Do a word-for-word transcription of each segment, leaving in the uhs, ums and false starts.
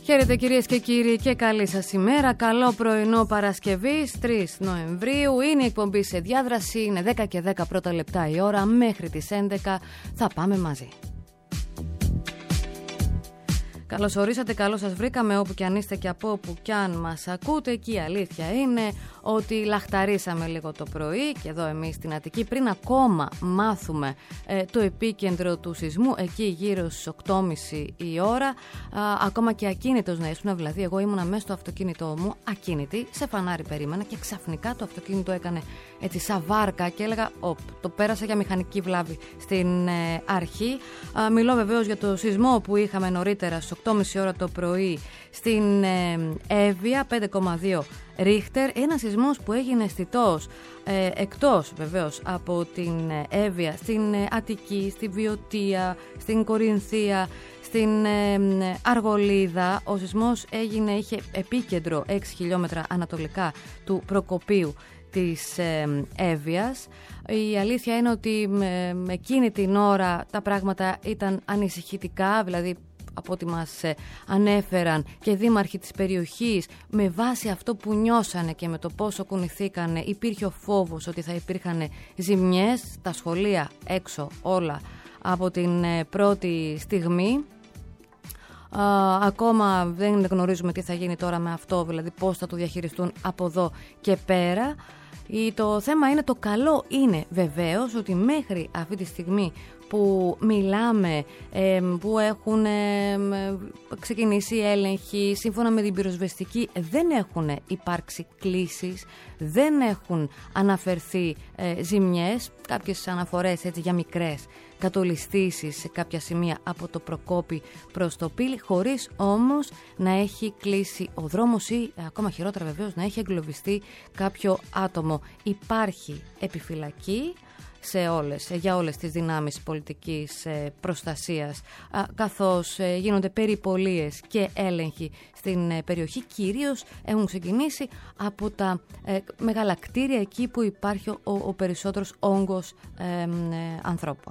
Χαίρετε κυρίες και κύριοι και καλή σας ημέρα. Καλό πρωινό Παρασκευής, τρεις Νοεμβρίου. Είναι η εκπομπή σε διάδραση, είναι δέκα και δέκα πρώτα λεπτά η ώρα. Μέχρι τις έντεκα θα πάμε μαζί. Καλώς ορίσατε, καλώς σας βρήκαμε όπου κι αν είστε και από όπου κι αν μας ακούτε. Και η αλήθεια είναι ότι λαχταρίσαμε λίγο το πρωί και εδώ εμείς στην Αττική πριν ακόμα μάθουμε ε, το επίκεντρο του σεισμού, εκεί γύρω στις οκτώ και μισή η ώρα. Α, ακόμα και ακίνητος να ήσουν, δηλαδή εγώ ήμουνα μέσα στο αυτοκίνητό μου ακίνητη, σε φανάρι περίμενα και ξαφνικά το αυτοκίνητο έκανε έτσι σαν βάρκα και έλεγα οπ, το πέρασα για μηχανική βλάβη στην ε, αρχή. Α, μιλώ βεβαίως για το σεισμό που είχαμε νωρίτερα στις οκτώ και μισή ώρα το πρωί στην ε, Εύβοια, πέντε κόμμα δύο Ρίχτερ, ένα σεισμός που έγινε αισθητός ε, εκτός βεβαίως από την Εύβοια, στην ε, Αττική, στη Βιωτία, στην Κορινθία, στην ε, Αργολίδα. Ο σεισμός έγινε, είχε επίκεντρο έξι χιλιόμετρα ανατολικά του προκοπίου της ε, Εύβοιας. Η αλήθεια είναι ότι με, με εκείνη την ώρα τα πράγματα ήταν ανησυχητικά, δηλαδή από ό,τι μας ανέφεραν και δήμαρχοι της περιοχής, με βάση αυτό που νιώσανε και με το πόσο κουνηθήκανε, υπήρχε ο φόβος ότι θα υπήρχαν ζημιές, τα σχολεία έξω όλα από την πρώτη στιγμή. Uh, ακόμα δεν γνωρίζουμε τι θα γίνει τώρα με αυτό, δηλαδή πώς θα το διαχειριστούν από εδώ και πέρα. Το θέμα είναι, το καλό είναι βεβαίως ότι μέχρι αυτή τη στιγμή που μιλάμε, ε, που έχουν ε, ξεκινήσει έλεγχοι, σύμφωνα με την πυροσβεστική δεν έχουν υπάρξει κλήσεις, δεν έχουν αναφερθεί ε, ζημιές, κάποιες αναφορές έτσι για μικρές κατολιστήσεις σε κάποια σημεία από το Προκόπη προς το Πύλη, χωρίς όμως να έχει κλείσει ο δρόμος ή ακόμα χειρότερα βεβαίως να έχει εγκλωβιστεί κάποιο άτομο. Υπάρχει επιφυλακή σε όλες, για όλες τις δυνάμεις πολιτικής προστασίας, καθώς γίνονται περιπολίες και έλεγχοι στην περιοχή. Κυρίως έχουν ξεκινήσει από τα μεγάλα κτίρια, εκεί που υπάρχει ο, ο περισσότερος όγκος ε, ε, ανθρώπων.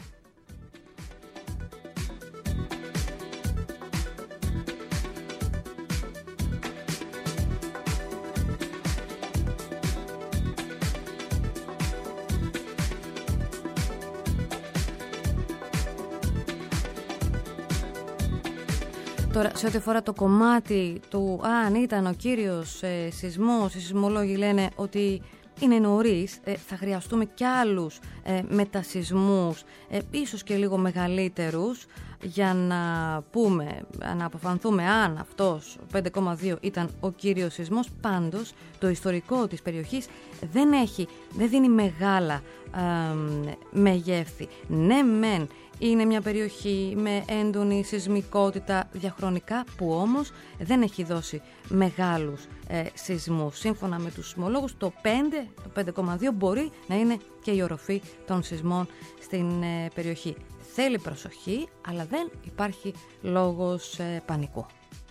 Τώρα, σε ό,τι αφορά το κομμάτι του αν ήταν ο κύριος ε, σεισμός, οι σεισμολόγοι λένε ότι είναι νωρίς, ε, θα χρειαστούμε κι άλλους ε, μετασεισμούς, ε, ίσως και λίγο μεγαλύτερους, για να πούμε, να αποφανθούμε αν αυτός ο πέντε κόμμα δύο ήταν ο κύριος σεισμός. Πάντως, το ιστορικό της περιοχής δεν έχει, δεν δίνει μεγάλα ε, μεγέθη. Ναι, μεν, είναι μια περιοχή με έντονη σεισμικότητα διαχρονικά, που όμως δεν έχει δώσει μεγάλους ε, σεισμούς. Σύμφωνα με τους σεισμολόγους, το πέντε, το πέντε κόμμα δύο μπορεί να είναι και η οροφή των σεισμών στην ε, περιοχή. Θέλει προσοχή, αλλά δεν υπάρχει λόγος ε, πανικού.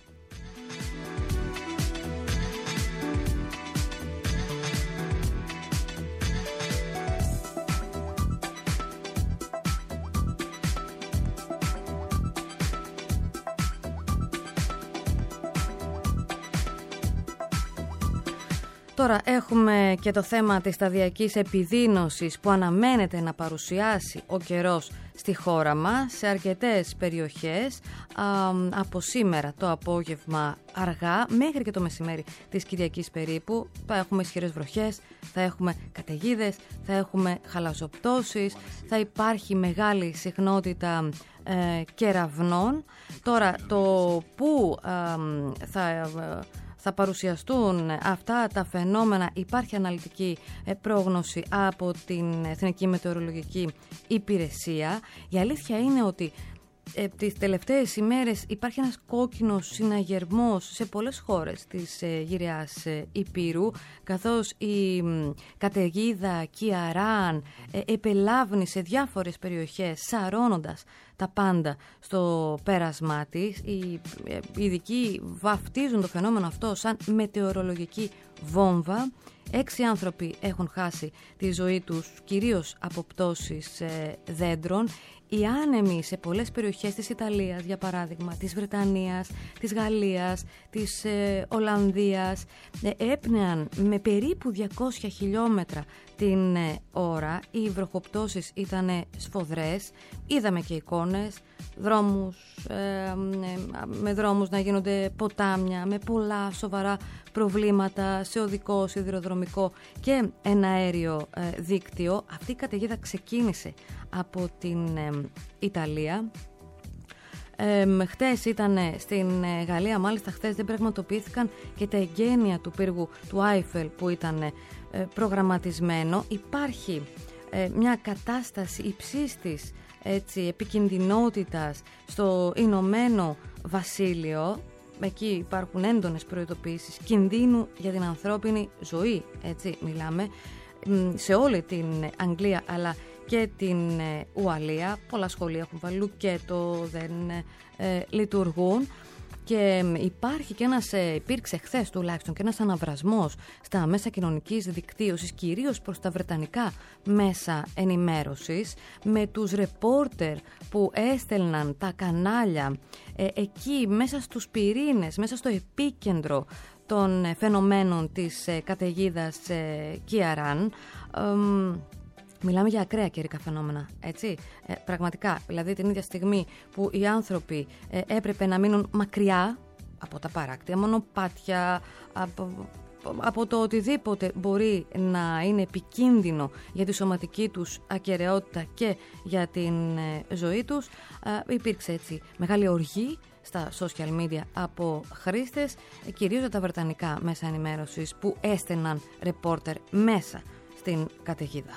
Τώρα έχουμε και το θέμα της σταδιακής επιδείνωσης που αναμένεται να παρουσιάσει ο καιρός στη χώρα μας σε αρκετές περιοχές α, από σήμερα το απόγευμα αργά μέχρι και το μεσημέρι της Κυριακής περίπου. Θα έχουμε ισχυρές βροχές, θα έχουμε καταιγίδες, θα έχουμε χαλαζοπτώσεις, θα υπάρχει μεγάλη συχνότητα ε, κεραυνών. Τώρα το που ε, θα... Ε, θα παρουσιαστούν αυτά τα φαινόμενα, υπάρχει αναλυτική πρόγνωση από την Εθνική Μετεωρολογική Υπηρεσία. Η αλήθεια είναι ότι ε, τις τελευταίες ημέρες υπάρχει ένας κόκκινος συναγερμός σε πολλές χώρες της ε, γυριάς ε, Υπήρου, καθώς η ε, καταιγίδα Κιαράν ε, επελάβνει σε διάφορες περιοχές, σαρώνοντας τα πάντα στο πέρασμά της. Οι ειδικοί βαφτίζουν το φαινόμενο αυτό σαν μετεωρολογική βόμβα. Έξι άνθρωποι έχουν χάσει τη ζωή τους, κυρίως από πτώσεις ε, δέντρων. Οι άνεμοι σε πολλές περιοχές της Ιταλίας, για παράδειγμα, της Βρετανίας, της Γαλλίας, της ε, Ολλανδίας, ε, έπνεαν με περίπου διακόσια χιλιόμετρα την ε, ώρα. Οι βροχοπτώσεις ήταν σφοδρές, είδαμε και εικόνες, δρόμους, ε, ε, με δρόμους να γίνονται ποτάμια, με πολλά σοβαρά προβλήματα σε οδικό, σιδηροδρομικό και εναέριο ε, δίκτυο. Αυτή η καταιγίδα ξεκίνησε από την ε, Ιταλία. Ε, χτες ήταν στην ε, Γαλλία, μάλιστα χτες δεν πραγματοποιήθηκαν και τα εγγένεια του πύργου του Άιφελ που ήταν ε, προγραμματισμένο. Υπάρχει ε, μια κατάσταση υψίστης έτσι, επικινδυνότητας στο Ηνωμένο Βασίλειο. Εκεί υπάρχουν έντονες προειδοποιήσεις κινδύνου για την ανθρώπινη ζωή, έτσι μιλάμε, σε όλη την Αγγλία αλλά και την Ουαλία. Πολλά σχολεία έχουν βάλει λουκέτο, δεν ε, λειτουργούν. Και υπάρχει και ένας, υπήρξε χθες τουλάχιστον και ένας αναβρασμός στα μέσα κοινωνικής δικτύωσης, κυρίως προς τα βρετανικά μέσα ενημέρωσης, με τους ρεπόρτερ που έστελναν τα κανάλια ε, εκεί μέσα στους πυρήνες, μέσα στο επίκεντρο των ε, φαινομένων της ε, καταιγίδας ε, Κιαράν. Ε, Μιλάμε για ακραία καιρικά φαινόμενα, έτσι, ε, πραγματικά, δηλαδή την ίδια στιγμή που οι άνθρωποι ε, έπρεπε να μείνουν μακριά από τα παράκτια μονοπάτια, από, από το οτιδήποτε μπορεί να είναι επικίνδυνο για τη σωματική τους ακεραιότητα και για την ε, ζωή τους, ε, υπήρξε έτσι μεγάλη οργή στα social media από χρήστες, ε, κυρίως για τα βρετανικά μέσα ενημέρωσης που έστεναν ρεπόρτερ μέσα στην καταιγίδα.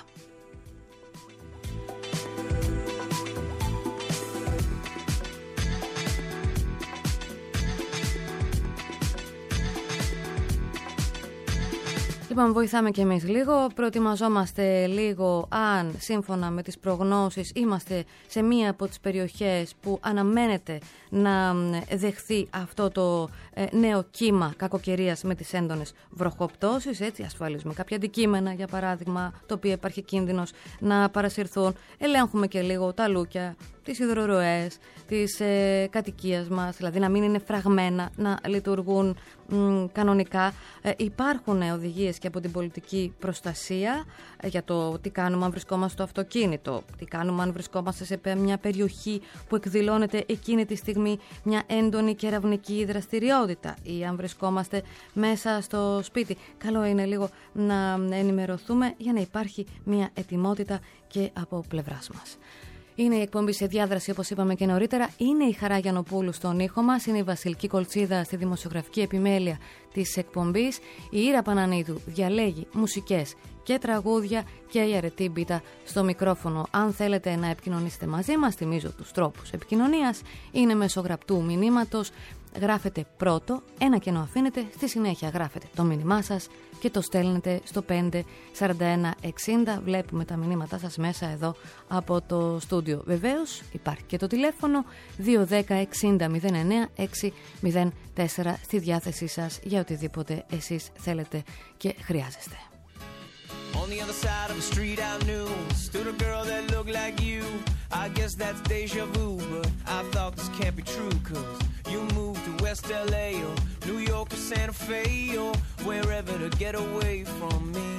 Λοιπόν, βοηθάμε και εμείς λίγο, προετοιμαζόμαστε λίγο αν σύμφωνα με τις προγνώσεις είμαστε σε μία από τις περιοχές που αναμένεται να δεχθεί αυτό το νέο κύμα κακοκαιρίας με τις έντονες βροχοπτώσεις. Έτσι ασφαλίζουμε κάποια αντικείμενα, για παράδειγμα, το οποίο υπάρχει κίνδυνος να παρασυρθούν. Ελέγχουμε και λίγο τα λούκια, τις υδροροές της ε, κατοικίας μας, δηλαδή να μην είναι φραγμένα, να λειτουργούν μ, κανονικά. Ε, υπάρχουν οδηγίες και από την πολιτική προστασία ε, για το τι κάνουμε αν βρισκόμαστε στο αυτοκίνητο, τι κάνουμε αν βρισκόμαστε σε μια περιοχή που εκδηλώνεται εκείνη τη στιγμή μια έντονη κεραυνική δραστηριότητα ή αν βρισκόμαστε μέσα στο σπίτι. Καλό είναι λίγο να ενημερωθούμε για να υπάρχει μια ετοιμότητα και από πλευράς μας. Είναι η εκπομπή σε διάδραση, όπως είπαμε και νωρίτερα. Είναι η Χαρά Γιαννοπούλου στον ήχο μας. Είναι η Βασιλική Κολτσίδα στη δημοσιογραφική επιμέλεια της εκπομπής. Η Ήρα Πανανίδου διαλέγει μουσικές και τραγούδια και η Αρετή Μπίτα στο μικρόφωνο. Αν θέλετε να επικοινωνήσετε μαζί μας, θυμίζω τους τρόπους επικοινωνίας. Είναι μέσω γραπτού μηνύματος. Γράφετε πρώτο, ένα κενό αφήνετε, στη συνέχεια γράφετε το μήνυμά σας και το στέλνετε στο πέντε σαράντα ένα εξήντα. Βλέπουμε τα μηνύματά σας μέσα εδώ από το στούντιο. Βεβαίως υπάρχει και το τηλέφωνο δύο ένα μηδέν εξήντα μηδέν εννέα έξι μηδέν τέσσερα στη διάθεσή σας για οτιδήποτε εσείς θέλετε και χρειάζεστε. On the other side of the street I knew stood a girl that looked like you. I guess that's deja vu, but I thought this can't be true, cause you moved to West L A or New York or Santa Fe or wherever to get away from me.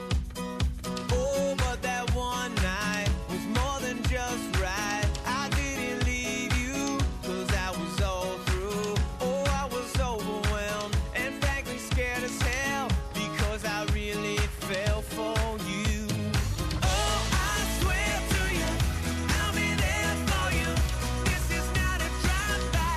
Oh, but that one night was more than just right. I didn't leave you, cause I was all through. Oh, I was overwhelmed and frankly scared as hell, because I really fell for you. Oh, I swear to you, I'll be there for you. This is not a drive-by.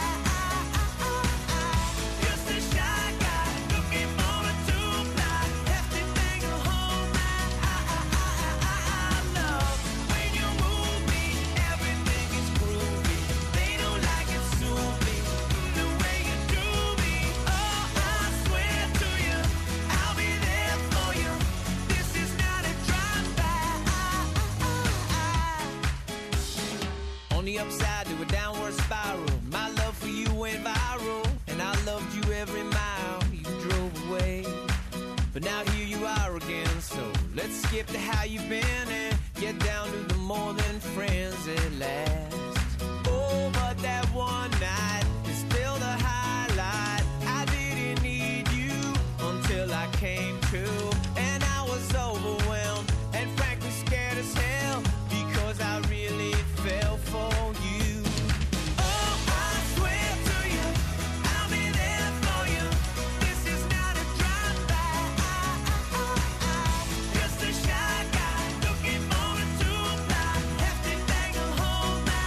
Just a shy guy looking for a two-ply, hefty thing to hold my I love when you move me. Everything is groovy. They don't like it, sue me the way you do me. Oh, I swear to you, I'll be there for you. This is not a drive-by. On the upside to a downward spiral, my love for you went viral, and I loved you every mile you drove away. But now here you are skip to how you been and get down to the more than friends at last. Oh, but that one night is still the highlight. I didn't need you until I came to, and I was overwhelmed and frankly scared as hell because I really fell for you. Oh, I swear to you, I'll be there for you. This is not a drive-by. Just a shy guy looking forward to a fly. Hefty thing will hold my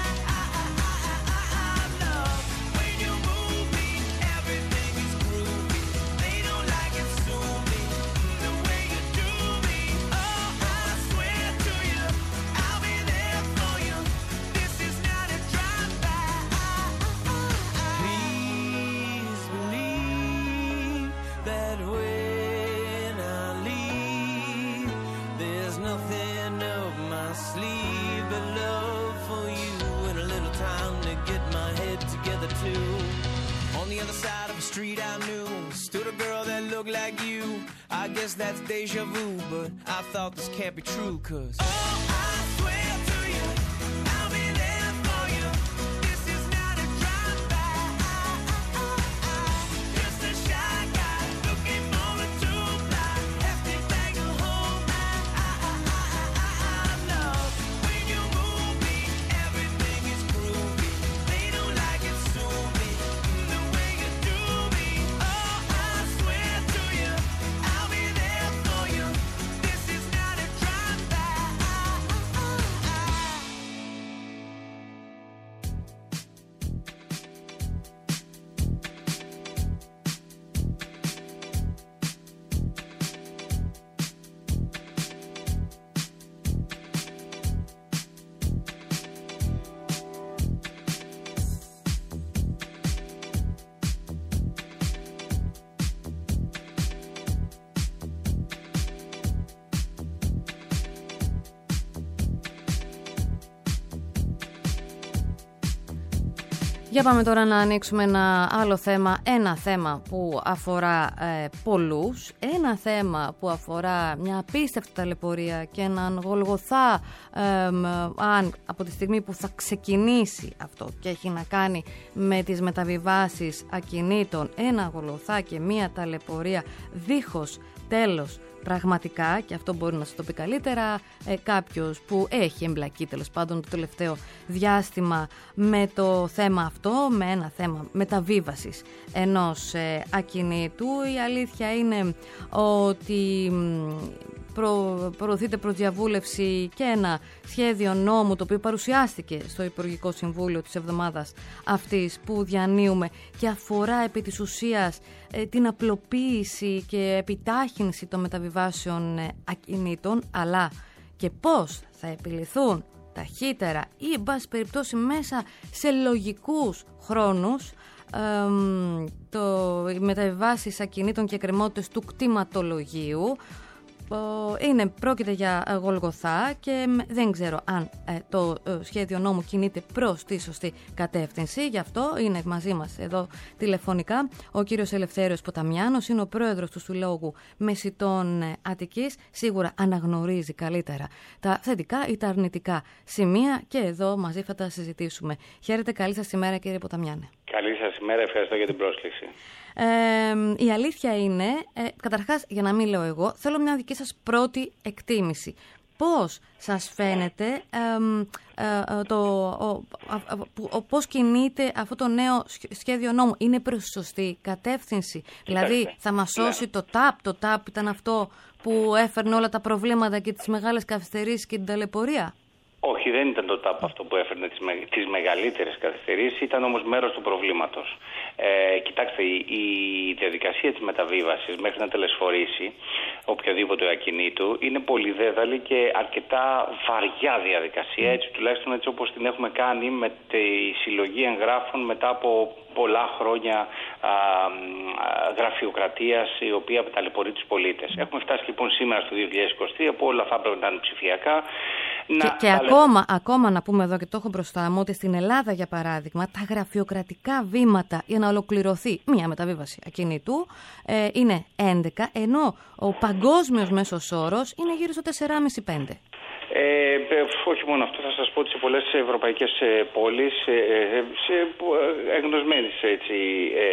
love. When you move me, everything is groovy. They don't like it, sue me the way you do me. Oh, I swear to you, I'll be there for you. This is not a drive-by. Please believe that when I leave, there's nothing up my sleeve but love for you and a little time to get my head together too. On the other side of the street I knew stood a girl that looked like you. I guess that's deja vu, but I thought this can't be true, cause oh, I swear to you, I'll be there for you. This is not a drive-by. Just a shy guy looking forward to a fly. Hefty thing will hold my love. When you move me, everything is groovy. They don't like it, sue me the way you do me. Oh, I swear to you, I'll be there for you. This is not a drive-by. Για πάμε τώρα να ανοίξουμε ένα άλλο θέμα, ένα θέμα που αφορά ε, πολλούς, ένα θέμα που αφορά μια απίστευτη ταλαιπωρία και έναν Γολγοθά ε, αν από τη στιγμή που θα ξεκινήσει αυτό και έχει να κάνει με τις μεταβιβάσεις ακινήτων, ένα Γολγοθά και μια ταλαιπωρία δίχως τέλος. Πραγματικά, και αυτό μπορεί να σας το πει καλύτερα ε, κάποιος που έχει εμπλακεί τέλος πάντων το τελευταίο διάστημα με το θέμα αυτό, με ένα θέμα μεταβίβασης ενός ε, ακινήτου. Η αλήθεια είναι ότι προ, προωθείται προς διαβούλευση και ένα σχέδιο νόμου το οποίο παρουσιάστηκε στο Υπουργικό Συμβούλιο της εβδομάδας αυτής που διανύουμε και αφορά επί της ουσίας ε, την απλοποίηση και επιτάχυνση των μεταβιβάσεων ε, ακινήτων, αλλά και πώς θα επιληθούν ταχύτερα ή εν πάση περιπτώσει μέσα σε λογικούς χρόνους ε, το, οι μεταβιβάσεις ακινήτων και εκκρεμότητες του κτηματολογίου. Είναι, πρόκειται για Γολγοθά και δεν ξέρω αν ε, το ε, σχέδιο νόμου κινείται προς τη σωστή κατεύθυνση. Γι' αυτό είναι μαζί μας εδώ τηλεφωνικά ο κύριος Ελευθέριος Ποταμιάνος, είναι ο πρόεδρος του Συλλόγου Μεσιτών Αττικής. Σίγουρα αναγνωρίζει καλύτερα τα θετικά ή τα αρνητικά σημεία και εδώ μαζί θα τα συζητήσουμε. Χαίρετε, καλή σας ημέρα κύριε Ποταμιάνε. Καλή σας ημέρα, ευχαριστώ για την πρόσκληση. Ε, η αλήθεια είναι, ε, καταρχάς για να μην λέω εγώ, θέλω μια δική σας πρώτη εκτίμηση. Πώς σας φαίνεται ε, ε, το, ο, ο, ο, πώς κινείται αυτό το νέο σχέδιο νόμου? Είναι προς τη σωστή κατεύθυνση? Δηλαδή θα μας σώσει ναι. το ΤΑΠ? Το ΤΑΠ ήταν αυτό που έφερνε όλα τα προβλήματα και τις μεγάλες καθυστερήσεις και την ταλαιπωρία? Όχι, δεν ήταν το ΤΑΠ αυτό που έφερνε τις, με, τις μεγαλύτερες καθυστερήσεις, ήταν όμως μέρος του προβλήματος. Ε, κοιτάξτε, η, η διαδικασία της μεταβίβασης μέχρι να τελεσφορήσει οποιοδήποτε ακινήτου είναι πολυδέδαλη και αρκετά βαριά διαδικασία, έτσι τουλάχιστον έτσι όπως την έχουμε κάνει με τη συλλογή εγγράφων μετά από πολλά χρόνια α, α, γραφειοκρατίας η οποία ταλαιπωρεί τους πολίτες. Έχουμε φτάσει λοιπόν σήμερα στο δύο χιλιάδες είκοσι τρία που όλα αυτά πρέπει να είναι ψηφιακά. να... Και, και ακόμα, ακόμα να πούμε εδώ, και το έχω μπροστά μου, ότι στην Ελλάδα, για παράδειγμα, τα γραφειοκρατικά βήματα για να ολοκληρωθεί μια μεταβίβαση ακινήτου ε, είναι έντεκα, ενώ ο παγκόσμιος μέσος όρος είναι γύρω στο τέσσερα κόμμα πέντε πέντε. Ε, όχι μόνο αυτό, θα σας πω ότι σε πολλές ευρωπαϊκές πόλεις, σε εγνωσμένης έτσι, ε,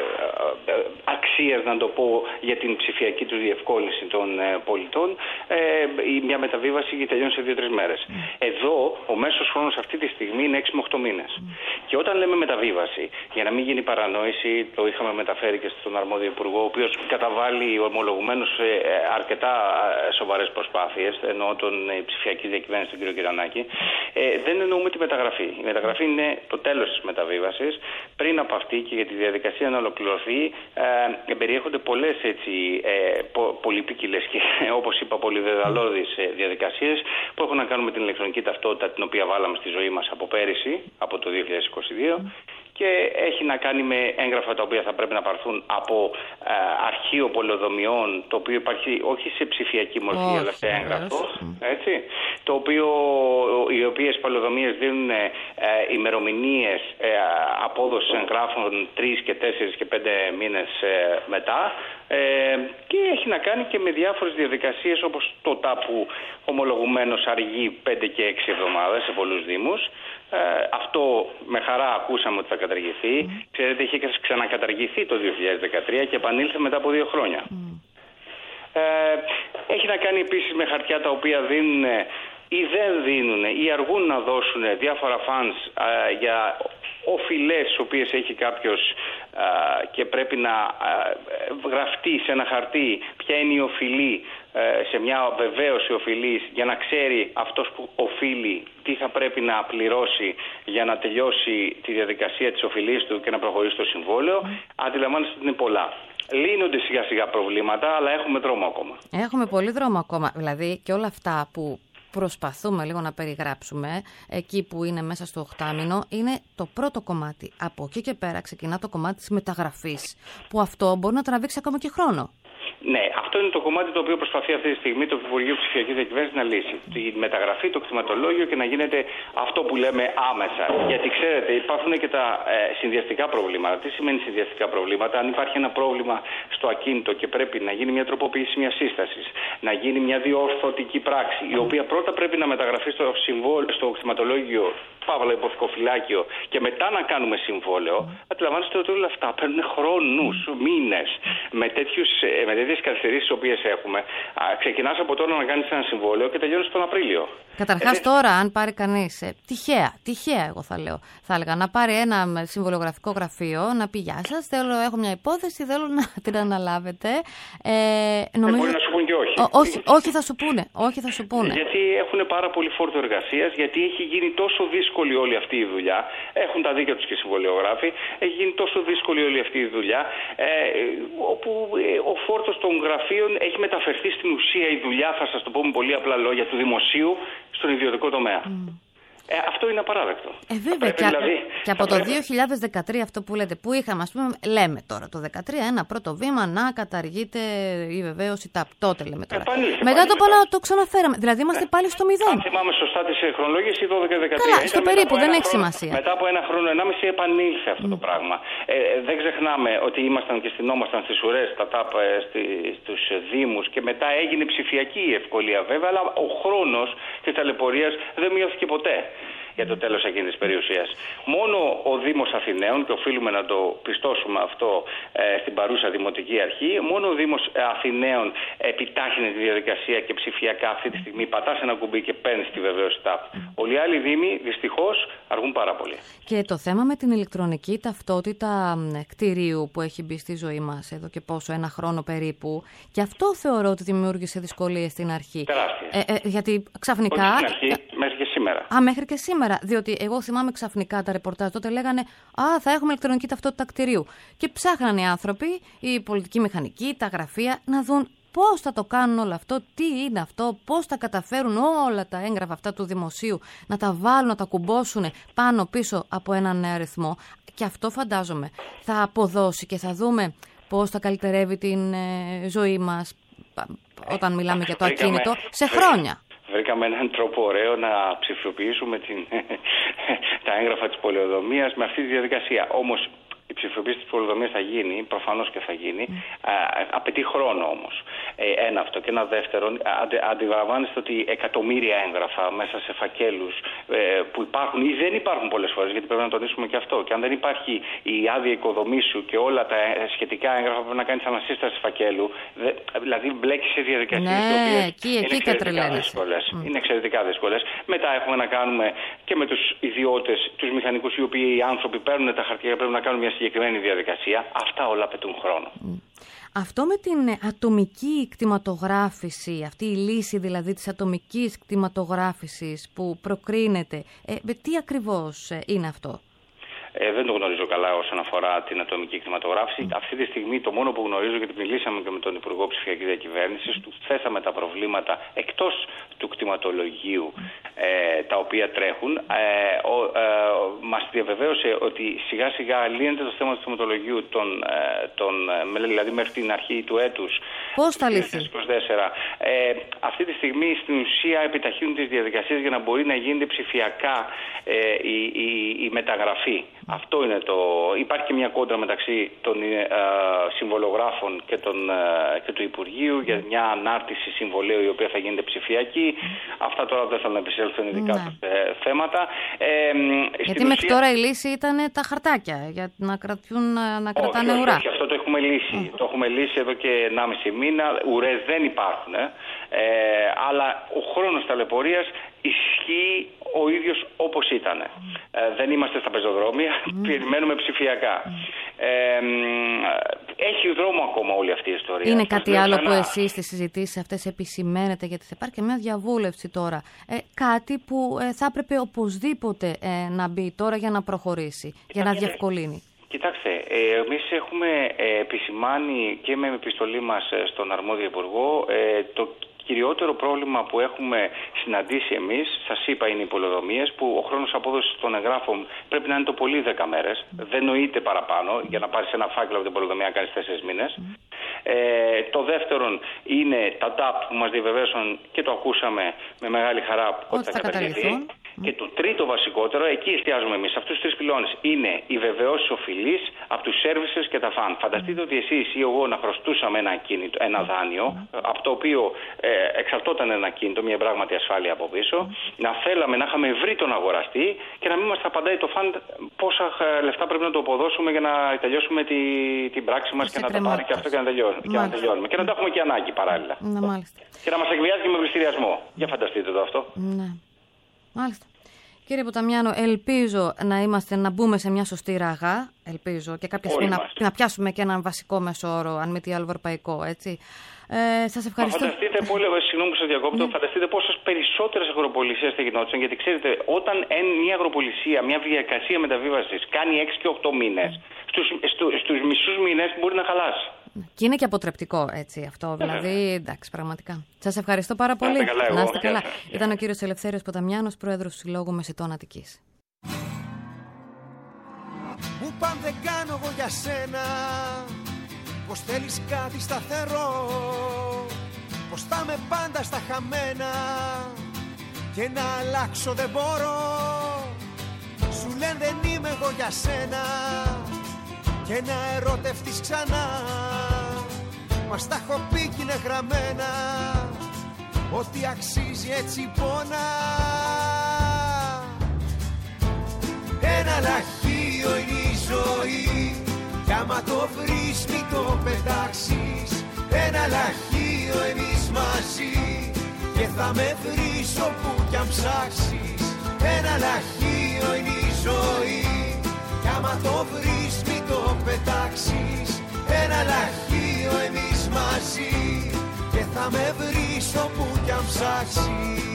αξίας, να το πω, για την ψηφιακή του διευκόλυνση των πολιτών, ε, μια μεταβίβαση τελειώνει σε δύο τρεις μέρες. Mm. Εδώ ο μέσος χρόνος αυτή τη στιγμή είναι έξι με οκτώ μήνες. Mm. Και όταν λέμε μεταβίβαση, για να μην γίνει παρανόηση, το είχαμε μεταφέρει και στον αρμόδιο υπουργό, ο οποίος καταβάλει ομολογουμένως αρκετά σοβαρές προσπάθειες, ενώ τον ψηφιακή διακυβέρνηση του κ. Κυρανάκη, ε, δεν εννοούμε τη μεταγραφή. Η μεταγραφή είναι το τέλος της μεταβίβασης. Πριν από αυτή και για τη διαδικασία να ολοκληρωθεί, ε, περιέχονται πολλές έτσι, ε, πο, πολυπίκυλες και όπως είπα πολυδεδαλώδεις ε, διαδικασίες που έχουν να κάνουν με την ηλεκτρονική ταυτότητα, την οποία βάλαμε στη ζωή μας από πέρυσι, από το δύο χιλιάδες είκοσι δύο. Και έχει να κάνει με έγγραφα τα οποία θα πρέπει να πάρθουν από ε, αρχείο πολεοδομιών, το οποίο υπάρχει όχι σε ψηφιακή μορφή, oh, αλλά σε έγγραφο, έτσι, το οποίο, οι οποίες πολεοδομίες δίνουν ε, ημερομηνίες ε, απόδοσης εγγράφων τρεις και τέσσερις και πέντε μήνες ε, μετά, ε, και έχει να κάνει και με διάφορες διαδικασίες όπως το τάπου ομολογουμένως αργεί πέντε και έξι εβδομάδες σε πολλούς δήμους. Ε, αυτό με χαρά ακούσαμε ότι θα καταργηθεί. Mm. Ξέρετε, είχε ξανακαταργηθεί το δύο χιλιάδες δεκατρία και επανήλθε μετά από δύο χρόνια. Mm. Ε, έχει να κάνει επίσης με χαρτιά τα οποία δίνουν ή δεν δίνουν ή αργούν να δώσουν διάφορα funds ε, για οφειλές τις οποίες έχει κάποιος ε, και πρέπει να ε, γραφτεί σε ένα χαρτί ποια είναι η οφειλή, σε μια βεβαίωση οφειλής, για να ξέρει αυτός που οφείλει τι θα πρέπει να πληρώσει για να τελειώσει τη διαδικασία της οφειλής του και να προχωρήσει το συμβόλαιο. Mm. Αντιλαμβάνεστε ότι είναι πολλά. Λύνονται σιγά σιγά προβλήματα, αλλά έχουμε δρόμο ακόμα. Έχουμε πολύ δρόμο ακόμα. Δηλαδή και όλα αυτά που προσπαθούμε λίγο να περιγράψουμε, εκεί που είναι μέσα στο οχτάμηνο, είναι το πρώτο κομμάτι. Από εκεί και πέρα ξεκινά το κομμάτι της μεταγραφής, που αυτό μπορεί να τραβήξει ακόμα και χρόνο. Ναι, αυτό είναι το κομμάτι το οποίο προσπαθεί αυτή τη στιγμή το Υπουργείο Ψηφιακής Διακυβέρνησης να λύσει. Τη μεταγραφή, το κτηματολόγιο και να γίνεται αυτό που λέμε άμεσα. Γιατί ξέρετε, υπάρχουν και τα ε, συνδυαστικά προβλήματα. Τι σημαίνει συνδυαστικά προβλήματα? Αν υπάρχει ένα πρόβλημα στο ακίνητο και πρέπει να γίνει μια τροποποίηση μιας σύστασης, να γίνει μια διορθωτική πράξη, η οποία πρώτα πρέπει να μεταγραφεί στο, συμβόλ, στο κτηματολόγιο, παύλα υποθηκοφυλάκιο, και μετά να κάνουμε συμβόλαιο, αντιλαμβάνεστε ότι όλα αυτά παίρνουν χρόνους, μήνες. Με, τέτοιους, με τέτοιες καθυστερήσεις τις οποίες έχουμε, ξεκινάς από τώρα να κάνεις ένα συμβόλαιο και τελειώνεις τον Απρίλιο. Καταρχάς, ε, τώρα, αν πάρει κανείς, ε, τυχαία, τυχαία, εγώ θα λέω, θα έλεγα να πάρει ένα συμβολογραφικό γραφείο, να πει γεια σας, θέλω, έχω μια υπόθεση, θέλω να την αναλάβετε. Ε, νομίζω... ε, μπορεί να σου πούν και όχι. Ό, όχι, όχι θα σου πούνε, όχι θα σου πούνε. Γιατί έχουν πάρα πολύ φόρτο εργασίας, γιατί έχει γίνει τόσο δύσκολη όλη αυτή η δουλειά. Έχουν τα δίκαια τους και οι συμβολιογράφοι. Έχει γίνει τόσο δύσκολη όλη αυτή η δουλειά, ε, όπου ε, ο φόρτος των γραφείων έχει μεταφερθεί στην ουσία η δουλειά, θα σας το πω με πολύ απλά λόγια, του δημοσίου στον ιδιωτικό τομέα. Mm. Ε, αυτό είναι απαράδεκτο. Ε, βέβαια. Και, δηλαδή, και από το πρέπει... δύο χιλιάδες δεκατρία, αυτό που λέτε, που είχαμε, ας πούμε, λέμε τώρα το δύο χιλιάδες δεκατρία, ένα πρώτο βήμα να καταργείται η βεβαίωση τάπ. Τότε λέμε τώρα. Επανήλθε, Μετά επανήλθε. το πάνω το ξαναφέραμε. Δηλαδή είμαστε ε, πάλι στο μηδέν. Αν θυμάμαι σωστά τη χρονολόγηση, δώδεκα δεκατρία. Καλά, στο περίπου, δεν έχει σημασία. Μετά από ένα χρόνο, ενάμιση επανήλθε αυτό mm. το πράγμα. Ε, δεν ξεχνάμε ότι ήμασταν και στηνόμασταν στις ουρές, τα τάπ, στους δήμους, και μετά έγινε ψηφιακή η ευκολία βέβαια, αλλά ο χρόνος της ταλαιπωρίας δεν μειώθηκε ποτέ για το τέλος εκείνης της περιουσίας. Μόνο ο Δήμος Αθηναίων, και οφείλουμε να το πιστώσουμε αυτό ε, στην παρούσα Δημοτική Αρχή, μόνο ο Δήμος Αθηναίων επιτάχυνε τη διαδικασία και ψηφιακά αυτή τη στιγμή πατάς ένα κουμπί και παίρνεις τη βεβαίωση τάπ. Όλοι οι άλλοι Δήμοι δυστυχώς αργούν πάρα πολύ. Και το θέμα με την ηλεκτρονική ταυτότητα κτηρίου που έχει μπει στη ζωή μας εδώ και πόσο, ένα χρόνο περίπου, και αυτό θεωρώ ότι δημιούργησε δυσκολίες στην αρχή. Τεράστιες. Ε, ε, γιατί ξαφνικά. Όχι στην αρχή, μέχρι και σήμερα. Α, μέχρι και σήμερα. Διότι εγώ θυμάμαι ξαφνικά τα ρεπορτάζ τότε λέγανε «Α, θα έχουμε ηλεκτρονική ταυτότητα κτηρίου». Και ψάχναν οι άνθρωποι, οι πολιτικοί μηχανικοί, τα γραφεία, να δουν πώς θα το κάνουν όλο αυτό, τι είναι αυτό, πώς θα καταφέρουν όλα τα έγγραφα αυτά του δημοσίου να τα βάλουν, να τα κουμπώσουν πάνω πίσω από έναν αριθμό. Και αυτό φαντάζομαι θα αποδώσει και θα δούμε πώς θα καλυτερεύει την ε, ζωή μας όταν μιλάμε για το ακίνητο σε χρόνια. βρήκαμε έναν τρόπο ωραίο να ψηφιοποιήσουμε την, τα έγγραφα της πολεοδομίας με αυτή τη διαδικασία. Όμως η ψηφιοποίηση της πολεοδομίας θα γίνει, προφανώς και θα γίνει, mm. α, απαιτεί χρόνο όμως. Ε, ένα αυτό. Και ένα δεύτερο, αντε, αντιλαμβάνεστε ότι εκατομμύρια έγγραφα μέσα σε φακέλους ε, που υπάρχουν ή δεν υπάρχουν πολλές φορές, γιατί πρέπει να τονίσουμε και αυτό. Και αν δεν υπάρχει η άδεια οικοδομήσου και όλα τα σχετικά έγγραφα που πρέπει να κάνεις ανασύσταση φακέλου, δε, δηλαδή μπλέκεις σε διαδικασίες ναι, οι οποίες εκεί, είναι εκεί εξαιρετικά δύσκολες. Mm. Είναι εξαιρετικά δύσκολες. Μετά έχουμε να κάνουμε και με τους ιδιώτες, τους μηχανικούς, οι οποίοι οι άνθρωποι παίρνουν τα χαρτιά και πρέπει να κάνουν μια συγκεκριμένη διαδικασία. Αυτά όλα απαιτούν χρόνο. Mm. Αυτό με την ατομική κτηματογράφηση, αυτή η λύση δηλαδή της ατομικής κτηματογράφησης που προκρίνεται, ε, τι ακριβώς είναι αυτό? Ε, δεν το γνωρίζω καλά όσον αφορά την ατομική κτηματογράφηση. Mm. Αυτή τη στιγμή το μόνο που γνωρίζω, γιατί μιλήσαμε και με τον Υπουργό Ψηφιακής Διακυβέρνησης, του θέσαμε τα προβλήματα εκτός του κτηματολογίου mm. ε, τα οποία τρέχουν. Ε, ο, ε, μας διαβεβαίωσε ότι σιγά σιγά λύνεται το θέμα του κτηματολογίου, τον, ε, τον, δηλαδή μέχρι την αρχή του έτους. Πώς θα λυθεί? Ε, αυτή τη στιγμή στην ουσία επιταχύνουν τις διαδικασίες για να μπορεί να γίνεται ψηφιακά ε, η, η, η μεταγραφή. Αυτό είναι το. Υπάρχει και μια κόντρα μεταξύ των ε, συμβολογράφων και, των, ε, και του Υπουργείου για μια ανάρτηση συμβολέου η οποία θα γίνεται ψηφιακή. Αυτά τώρα δεν θέλω να επισέλθουν ειδικά ναι. ε, θέματα. Ε, Γιατί μέχρι ουσία... τώρα η λύση ήταν τα χαρτάκια για να, κρατούν, να κρατάνε όχι, ουρά. Όχι, αυτό το έχουμε λύσει. Mm. Το έχουμε λύσει εδώ και ενάμιση μήνα. Ουρές δεν υπάρχουν. Ε, αλλά ο χρόνος ταλαιπωρίας ισχύει ο ίδιος όπως ήταν. Mm. Ε, δεν είμαστε στα πεζοδρόμια, mm. περιμένουμε ψηφιακά. Mm. Ε, έχει δρόμο ακόμα όλη αυτή η ιστορία. Είναι κάτι άλλο ξανά... που εσείς στις συζητήσεις αυτές επισημαίνετε, γιατί θα υπάρχει και μια διαβούλευση τώρα. Ε, κάτι που ε, θα έπρεπε οπωσδήποτε ε, να μπει τώρα για να προχωρήσει, Κοιτάξτε, για να διευκολύνει. Κοιτάξτε, ε, εμείς έχουμε ε, επισημάνει και με επιστολή μας ε, στον αρμόδιο υπουργό ε, το κυριότερο πρόβλημα που έχουμε συναντήσει εμείς, σας είπα, είναι οι πολεοδομίες, που ο χρόνος απόδοσης των εγγράφων πρέπει να είναι το πολύ δέκα μέρες. Δεν νοείται παραπάνω για να πάρεις ένα φάκελο από την πολεοδομία να κάνεις τέσσερις μήνες. Ε, το δεύτερον είναι τα τάπ που μας διαβεβαίωσαν και το ακούσαμε με μεγάλη χαρά ότι, ότι θα καταργηθεί. Και το τρίτο βασικότερο, εκεί εστιάζουμε εμείς, σε αυτούς τους τρεις πυλώνες, είναι η βεβαιώση οφειλής από τους services και τα φαν. Φανταστείτε ότι εσείς ή εγώ να χρωστούσαμε ένα, κίνητο, ένα δάνειο, από το οποίο ε, εξαρτώταν ένα κίνητο, μια πράγματι ασφάλεια από πίσω, να θέλαμε να είχαμε βρει τον αγοραστή και να μην μας απαντάει το φαν πόσα λεφτά πρέπει να το αποδώσουμε για να τελειώσουμε τη, την πράξη μας και να το πάρει και αυτό και να τελειώνουμε. Και να, τελειώνουμε. Και να το έχουμε και ανάγκη παράλληλα. Να, και να μας εκβιάζει και με πληστηριασμό. Για φανταστείτε το αυτό. Ναι. Μάλιστα. Κύριε Ποταμιάνο, ελπίζω να είμαστε, να μπούμε σε μια σωστή ράγα. Ελπίζω και κάποια στιγμή να, να πιάσουμε και έναν βασικό μέσο όρο, αν μη τι άλλο ευρωπαϊκό, έτσι. Ε, σας ευχαριστώ. Μα φανταστείτε, πολύ, συγγνώμη που σας διακόπτω, φανταστείτε πόσες περισσότερες αγροπολισίες θα γινόντουσαν. Γιατί ξέρετε, όταν μια αγροπολισία, μια διαδικασία μεταβίβασης κάνει έξι και οκτώ μήνες, στους, στους, στους μισούς μήνες μπορεί να χαλάσει. Και είναι και αποτρεπτικό έτσι αυτό, δηλαδή, εντάξει, πραγματικά. Σας ευχαριστώ πάρα πολύ. Να είστε καλά. Να είστε καλά. Ήταν ο κύριος Ελευθέριος Ποταμιάνος, πρόεδρος του Συλλόγου Μεσητών Αττικής. Μου παν δεν κάνω εγώ για σένα, πως θέλεις κάτι σταθερό, πως θα είμαι πάντα στα χαμένα και να αλλάξω δεν μπορώ. Σου λένε δεν είμαι εγώ για σένα και να ερωτευτείς ξανά, μας τα έχω πει κι είναι γραμμένα, ότι αξίζει έτσι πόνα. Ένα λαχείο είναι η ζωή, κι άμα το βρεις μη το πετάξεις. Ένα λαχείο εμείς μαζί και θα με βρεις όπου κι αν ψάξεις. Ένα λαχείο είναι η ζωή, κι άμα το βρεις μη το πετάξεις. Ένα λαχείο εμείς μαζί και θα με βρεις όπου κι αν ψάξεις.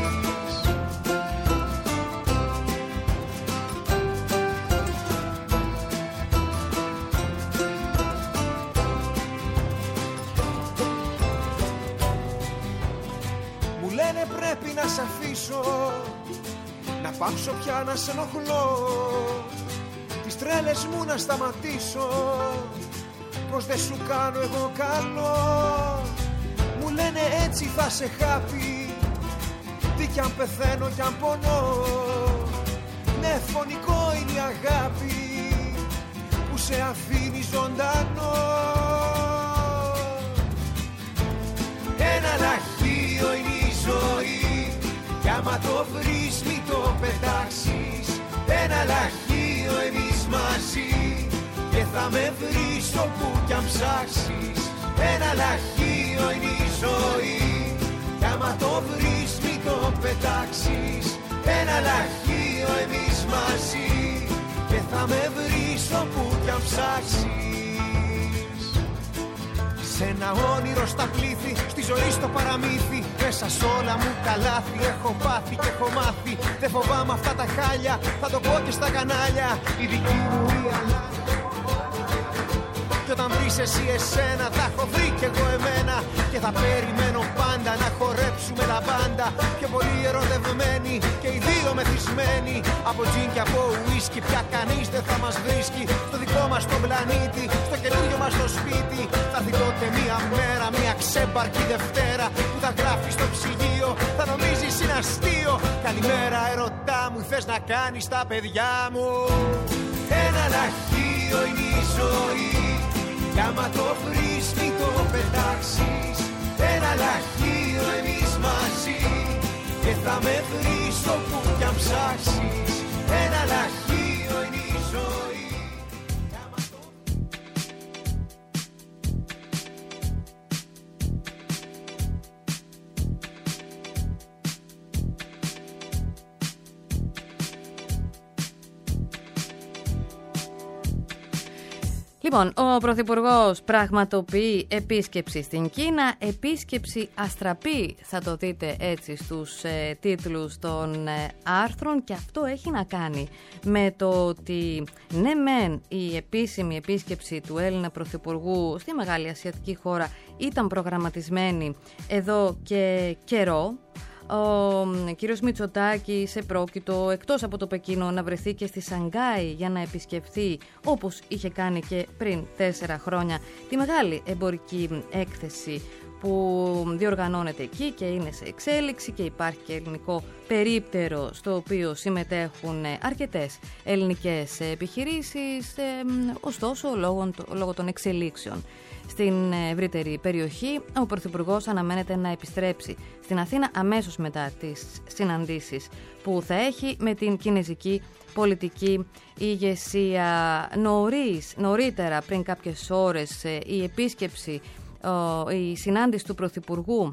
Μου λένε πρέπει να σ' αφήσω, να πάψω πια να σε ενοχλώ, τις τρέλες μου να σταματήσω, πως δεν σου κάνω εγώ καλό. Μου λένε έτσι θα σε χάπει, κι αν πεθαίνω κι αν πονώ, ναι, φωνικό είναι η αγάπη που σε αφήνει ζωντανό. Ένα λαχείο είναι η ζωή κι άμα το βρεις μη το πετάξεις. Ένα λαχείο εμείς μαζί και θα με βρεις όπου κι αν ψάξεις. Ένα λαχείο είναι η ζωή κι άμα το βρεις μη το πετάξεις. Ένα λαχείο εμείς μαζί και θα με βρεις όπου κι αν ψάξεις. Σε ένα όνειρο στα πλήθη, στη ζωή στο παραμύθι, μέσα σ' όλα μου τα λάθη έχω πάθει και έχω μάθει. Δεν φοβάμαι αυτά τα χάλια, θα το πω και στα κανάλια. Η δική μου η αλήθεια. Κι όταν βρεις εσύ εσένα θα έχω βρει κι εγώ εμένα. Και θα περιμένω πάντα να χορέψουμε λαμπάντα. Πιο πολύ ερωτευμένοι και οι δύο μεθυσμένοι. Από τζιν και από ουίσκι πια κανείς δεν θα μας βρίσκει. Στο δικό μας τον πλανήτη, στο καινούριο μας το σπίτι. Θα έρθει τότε μία μέρα, μία ξέμπαρκη Δευτέρα, που θα γράφει στο ψυγείο, θα νομίζεις είναι αστείο. Καλημέρα ερωτά μου, θες να κάνεις τα παιδιά μου. Ένα λαχείο είναι η ζωή κι άμα το βρεις μη το πετάξεις. Ένα λαχείο εμείς μαζί και θα με βρεις όπου κι αν ψάξεις. Ένα λαχείο είναι η ζωή κι άμα το... Λοιπόν, ο Πρωθυπουργός πραγματοποιεί επίσκεψη στην Κίνα, επίσκεψη αστραπή, θα το δείτε έτσι στους ε, τίτλους των ε, άρθρων, και αυτό έχει να κάνει με το ότι ναι μεν η επίσημη επίσκεψη του Έλληνα Πρωθυπουργού στη μεγάλη ασιατική χώρα ήταν προγραμματισμένη εδώ και καιρό. Ο κύριος Μητσοτάκης επρόκειτο εκτός από το Πεκίνο να βρεθεί και στη Σανγκάη για να επισκεφθεί, όπως είχε κάνει και πριν τέσσερα χρόνια, τη μεγάλη εμπορική έκθεση που διοργανώνεται εκεί και είναι σε εξέλιξη, και υπάρχει και ελληνικό περίπτερο στο οποίο συμμετέχουν αρκετές ελληνικές επιχειρήσεις, ε, ωστόσο λόγω, λόγω των εξελίξεων στην ευρύτερη περιοχή, ο Πρωθυπουργός αναμένεται να επιστρέψει στην Αθήνα αμέσως μετά τις συναντήσεις που θα έχει με την κινεζική πολιτική ηγεσία. Νωρίς, νωρίτερα, πριν κάποιες ώρες, η επίσκεψη, η συνάντηση του Πρωθυπουργού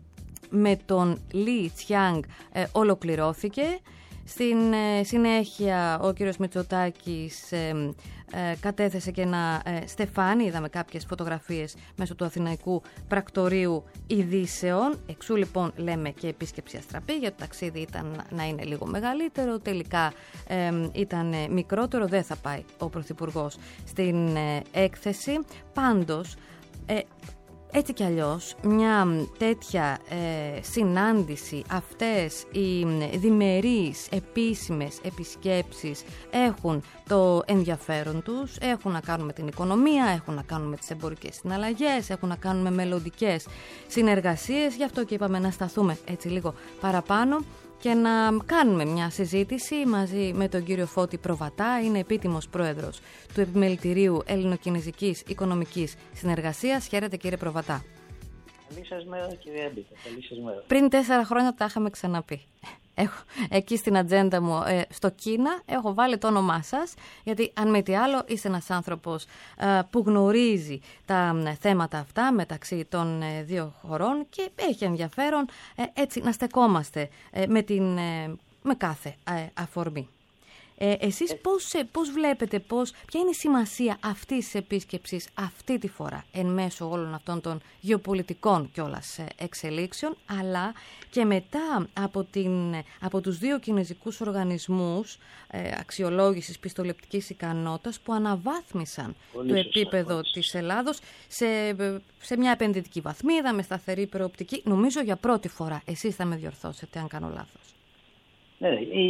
με τον Λι Τσιάνγκ ολοκληρώθηκε. Στην ε, συνέχεια ο κύριος Μητσοτάκης ε, ε, κατέθεσε και ένα ε, στεφάνι, είδαμε κάποιες φωτογραφίες μέσω του Αθηναϊκού Πρακτορείου Ειδήσεων. Εξού λοιπόν λέμε και επίσκεψη αστραπή, γιατί το ταξίδι ήταν να είναι λίγο μεγαλύτερο, τελικά ε, ήταν μικρότερο, δεν θα πάει ο Πρωθυπουργός στην ε, έκθεση. Πάντως, ε, έτσι κι αλλιώς, μια τέτοια ε, συνάντηση, αυτές οι διμερείς επίσημες επισκέψεις έχουν το ενδιαφέρον τους, έχουν να κάνουν με την οικονομία, έχουν να κάνουν με τις εμπορικές συναλλαγές, έχουν να κάνουν με μελλοντικές συνεργασίες. Γι' αυτό και είπαμε να σταθούμε έτσι λίγο παραπάνω και να κάνουμε μια συζήτηση μαζί με τον κύριο Φώτη Προβατά. Είναι επίτιμος πρόεδρος του Επιμελητηρίου Ελληνοκινεζικής Οικονομικής Συνεργασίας. Χαίρετε, κύριε Προβατά. Καλή σας μέρα, κύριε Έμπιτα. Καλή σας μέρα. Πριν τέσσερα χρόνια τα είχαμε ξαναπεί. Έχω, εκεί στην ατζέντα μου, ε, στο Κίνα, έχω βάλει το όνομά σας, γιατί αν με τι άλλο είστε ένας άνθρωπος ε, που γνωρίζει τα ε, θέματα αυτά μεταξύ των ε, δύο χωρών και έχει ενδιαφέρον ε, έτσι να στεκόμαστε ε, με, την, ε, με κάθε ε, αφορμή. Ε, εσείς πώς, πώς βλέπετε, πώς, ποια είναι η σημασία αυτής της επίσκεψης αυτή τη φορά εν μέσω όλων αυτών των γεωπολιτικών κιόλας εξελίξεων, αλλά και μετά από, την, από τους δύο κινεζικούς οργανισμούς ε, αξιολόγησης πιστοληπτικής ικανότητας που αναβάθμισαν πολύ το σωστά, επίπεδο πολύ της Ελλάδος σε, σε μια επενδυτική βαθμίδα με σταθερή προοπτική. Νομίζω για πρώτη φορά, εσείς θα με διορθώσετε αν κάνω λάθος. Ναι,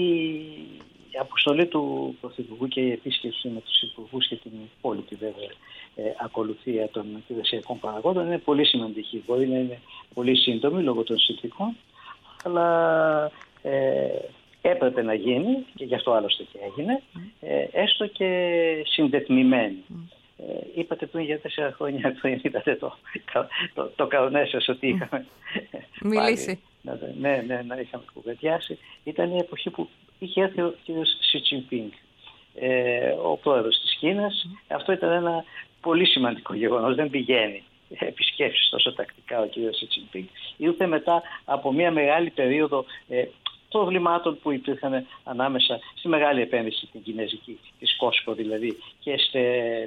η... Η αποστολή του Πρωθυπουργού και η επίσκεψη με τους υπουργούς και την υπόλοιπη βέβαια ε, ακολουθία των κυβερνησιακών παραγόντων είναι πολύ σημαντική. Μπορεί να είναι πολύ σύντομη λόγω των συνθηκών, αλλά ε, έπρεπε να γίνει, και γι' αυτό άλλωστε και έγινε, ε, έστω και συνδετμημένη. Mm. Ε, είπατε πριν για τέσσερα χρόνια πριν, είδατε το, το, το κανονέ σας ότι είχαμε μιλήσει. Πάλι, να, ναι, ναι, να είχαμε κουβεντιάσει. Ήταν η εποχή που είχε έρθει ο κ. Σι Τζινπίνγκ, ε, ο πρόεδρος της Κίνας. Mm. Αυτό ήταν ένα πολύ σημαντικό γεγονός. Δεν πηγαίνει επισκέψεις τόσο τακτικά ο κ. Σι Τζινπίνγκ. Ήρθε μετά από μια μεγάλη περίοδο ε, προβλημάτων που υπήρχαν ανάμεσα στη μεγάλη επένδυση την κινέζικη, της Κόσκο δηλαδή, και σε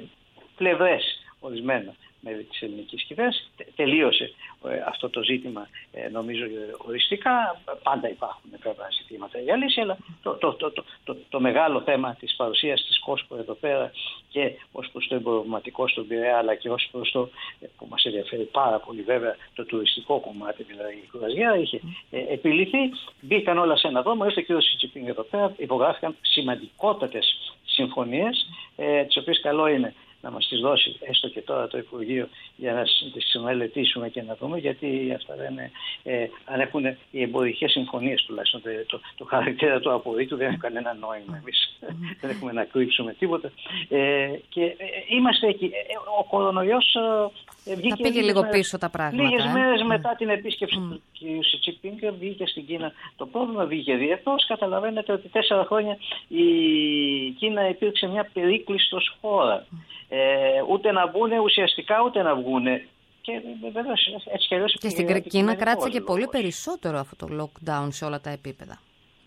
πλευρές ορισμένα μέλη της ελληνικής κυβέρνησης. Τελείωσε ε, αυτό το ζήτημα, ε, νομίζω, οριστικά. Πάντα υπάρχουν βέβαια ζητήματα για λύση, αλλά το, το, το, το, το, το μεγάλο θέμα της παρουσίας της Κόσκο εδώ πέρα και ως προς το εμπορευματικό στον Πειραιά, αλλά και ως προς το ε, που μας ενδιαφέρει πάρα πολύ βέβαια, το τουριστικό κομμάτι, δηλαδή η κουραζιά, είχε ε, επιληθεί. Μπήκαν όλα σε ένα δρόμο, ήρθε ο κ. Σι Τζινπίνγκ εδώ πέρα, υπογράφηκαν σημαντικότατες συμφωνίες, ε, τις οποίες καλό είναι να μας τις δώσει έστω και τώρα το Υπουργείο για να τις μελετήσουμε και να δούμε, γιατί αυτά δεν είναι, ε, αν έχουν οι εμπορικές συμφωνίες τουλάχιστον το, το, το χαρακτήρα του απορρίτου, δεν έχουν κανένα νόημα. Εμείς δεν έχουμε να κρύψουμε τίποτα. Ε, και ε, είμαστε εκεί. Ε, ο κορονοϊός ε, βγήκε. Θα πήγε λίγο πίσω τα πράγματα. Λίγες ε. μέρες mm. μετά την επίσκεψη mm. του κ. Σι Τζινπίνγκ βγήκε στην Κίνα το πρόβλημα, βγήκε διεθνώς. Καταλαβαίνετε ότι τέσσερα χρόνια η Κίνα υπήρξε μια περίκλειστος χώρα. Ε, ούτε να βγουν ουσιαστικά, ούτε να βγουν. Και βεβαίως έτσι και αλλιώς. Και στην Κίνα κράτησε και πολύ περισσότερο αυτό το lockdown σε όλα τα επίπεδα.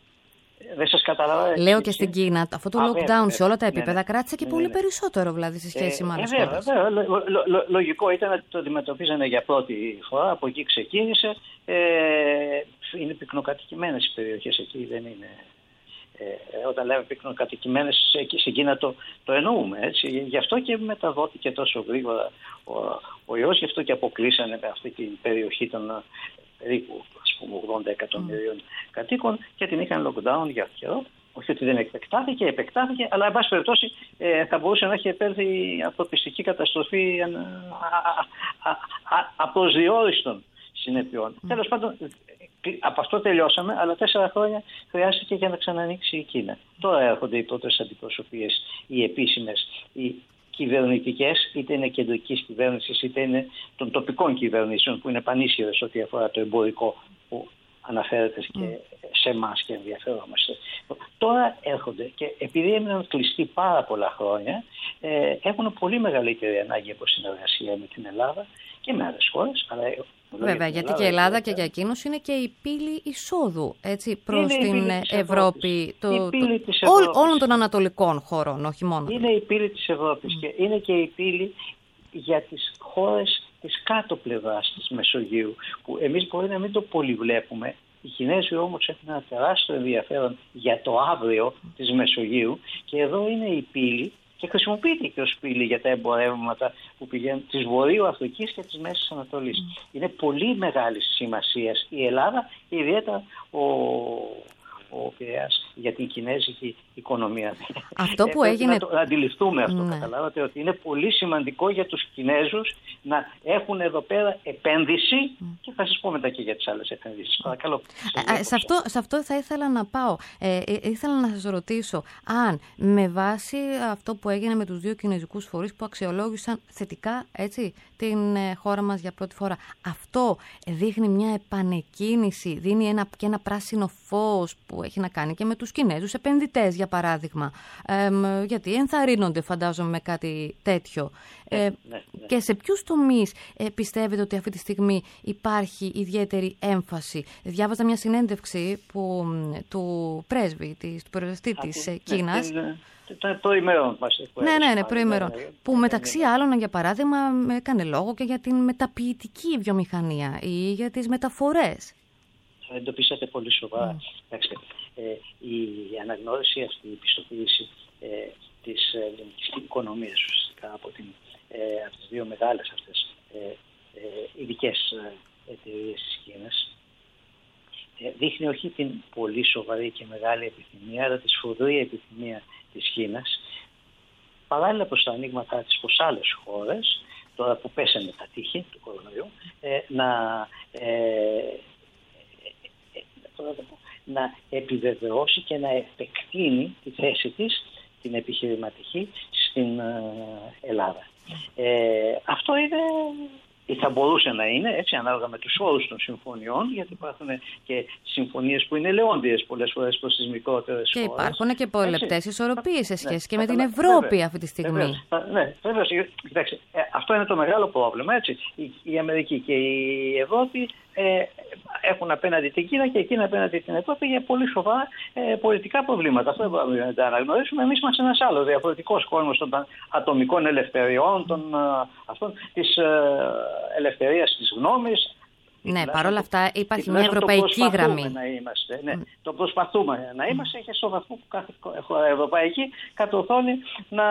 Δεν σας καταλαβαίνω. Λέω και στην Κίνα αυτό το Α, lockdown βέβαια, σε όλα τα επίπεδα ναι, ναι. κράτησε και ναι, πολύ ναι. περισσότερο, δηλαδή, σε σχέση ε, με άλλες ε, χώρες. Βέβαια, λο, λο, λο, λογικό ήταν ότι το αντιμετωπίζανε για πρώτη φορά, από εκεί ξεκίνησε. Ε, είναι πυκνοκατοικημένες οι περιοχές εκεί, δεν είναι. Ε, όταν λέμε πυκνοκατοικημένες στην Κίνα το, το εννοούμε, έτσι. Γι' αυτό και μεταδόθηκε τόσο γρήγορα ο, ο ιός, γι' αυτό και αποκλείσανε με αυτή την περιοχή των περίπου ογδόντα εκατομμυρίων mm. κατοίκων και την είχαν lockdown για καιρό. Όχι ότι δεν επεκτάθηκε, επεκτάθηκε, αλλά εν πάση περιπτώσει ε, θα μπορούσε να έχει επέλθει ανθρωπιστική καταστροφή απροσδιόριστων συνεπειών. Mm. Τέλος πάντων, από αυτό τελειώσαμε, αλλά τέσσερα χρόνια χρειάστηκε για να ξανανοίξει η Κίνα. Τώρα έρχονται οι πρώτες αντιπροσωπείες, οι επίσημες, οι κυβερνητικές, είτε είναι κεντρικής κυβέρνησης, είτε είναι των τοπικών κυβερνήσεων, που είναι πανίσχυρες ό,τι αφορά το εμπορικό που αναφέρεται και σε εμάς και ενδιαφερόμαστε. Τώρα έρχονται και επειδή έμειναν κλειστοί πάρα πολλά χρόνια, ε, έχουν πολύ μεγαλύτερη ανάγκη από συνεργασία με την Ελλάδα και με άλλες χώρες. Αλλά βέβαια, γιατί Ελλάδα, και η Ελλάδα και για εκείνους είναι και η πύλη εισόδου, έτσι, προς την Ευρώπη, το, το, το, ό, όλων των ανατολικών χωρών, όχι μόνο. Είναι η πύλη της Ευρώπης mm. και είναι και η πύλη για τις χώρες της κάτω πλευράς της Μεσογείου, που εμείς μπορεί να μην το πολυβλέπουμε. Οι Κινέζοι όμως έχουν ένα τεράστιο ενδιαφέρον για το αύριο της Μεσογείου και εδώ είναι η πύλη και χρησιμοποιείται και ως πύλη για τα εμπορεύματα που πηγαίνουν της Βορείου Αφρικής και της Μέσης Ανατολής. Mm. Είναι πολύ μεγάλη σημασία η Ελλάδα και ιδιαίτερα ο, ο Πειραιάς για την κινέζικη οικονομία. Αυτό που έγινε... Να το αντιληφθούμε αυτό, ναι. Καταλάβατε ότι είναι πολύ σημαντικό για τους Κινέζους να έχουν εδώ πέρα επένδυση mm. και θα σας πω μετά και για τις άλλες επενδύσεις. Παρακαλώ. Ε, σε, αυτό, σε αυτό θα ήθελα να πάω. Ε, ε, ήθελα να σας ρωτήσω αν με βάση αυτό που έγινε με τους δύο κινέζικους φορείς που αξιολόγησαν θετικά, έτσι, την ε, χώρα μας για πρώτη φορά, αυτό δείχνει μια επανεκκίνηση, δίνει ένα, και ένα πράσινο φως που έχει να κάνει και με τους Κινέζους επενδυτές, για παράδειγμα. Ε, γιατί ενθαρρύνονται, φαντάζομαι, με κάτι τέτοιο. Ε, ναι, ναι, ναι. Και σε ποιους τομείς ε, πιστεύετε ότι αυτή τη στιγμή υπάρχει ιδιαίτερη έμφαση? Διάβαζα μια συνέντευξη που, του πρέσβη, της, του προεδρευτή της ναι, Κίνας. Ναι, το προημερών μας. Ναι, ναι, ναι, προημερών. Ναι, που μεταξύ ναι, ναι. άλλων, για παράδειγμα, έκανε λόγο και για την μεταποιητική βιομηχανία ή για τις μεταφορές. Εντοπίσατε πολύ σοβαρά. Mm. Ε, η αναγνώριση αυτή, η πιστοποίηση ε, της ελληνικής ε, οικονομίας ουσιαστικά από, την, ε, από τις δύο μεγάλες αυτές ε, ε, ειδικές ε, εταιρείες της Κίνας ε, δείχνει όχι την πολύ σοβαρή και μεγάλη επιθυμία, αλλά τη σφοδρή επιθυμία της Κίνας, παράλληλα προς τα ανοίγματά της προς άλλες χώρες, τώρα που πέσανε τα τείχη του κορονοϊού, ε, να ε, πρότυπο να επιβεβαιώσει και να επεκτείνει τη θέση της, την επιχειρηματική, στην Ελλάδα. Ε, αυτό είναι, ή θα μπορούσε να είναι, έτσι, ανάλογα με τους όρους των συμφωνιών, γιατί υπάρχουν και συμφωνίες που είναι ελαιόντιες πολλές φορές προς τις μικρότερες και χώρες. Και υπάρχουν και πολλαπλές ισορροπίες σε σχέση ναι, και με την Ευρώπη βέβαια, αυτή τη στιγμή. Βέβαιως, ναι, βέβαια. Κοιτάξτε, ε, αυτό είναι το μεγάλο πρόβλημα, έτσι. Η, η Αμερική και η Ευρώπη ε, έχουν απέναντι την Κίνα και η Κίνα απέναντι την Ευρώπη για πολύ σοβαρά ε, πολιτικά προβλήματα. Αυτό δεν μπορούμε να τα αναγνωρίσουμε. Εμείς είμαστε ένας άλλος διαφορετικός κόσμος των ατομικών ελευθεριών, των, αυτών, της ε, ελευθερίας της γνώμης. Ναι, παρόλα αυτά υπάρχει μια ευρωπαϊκή γραμμή. Να είμαστε, ναι, mm. Το προσπαθούμε να είμαστε και στο βαθμό που κάθε ευρωπαϊκή κατορθώνει να,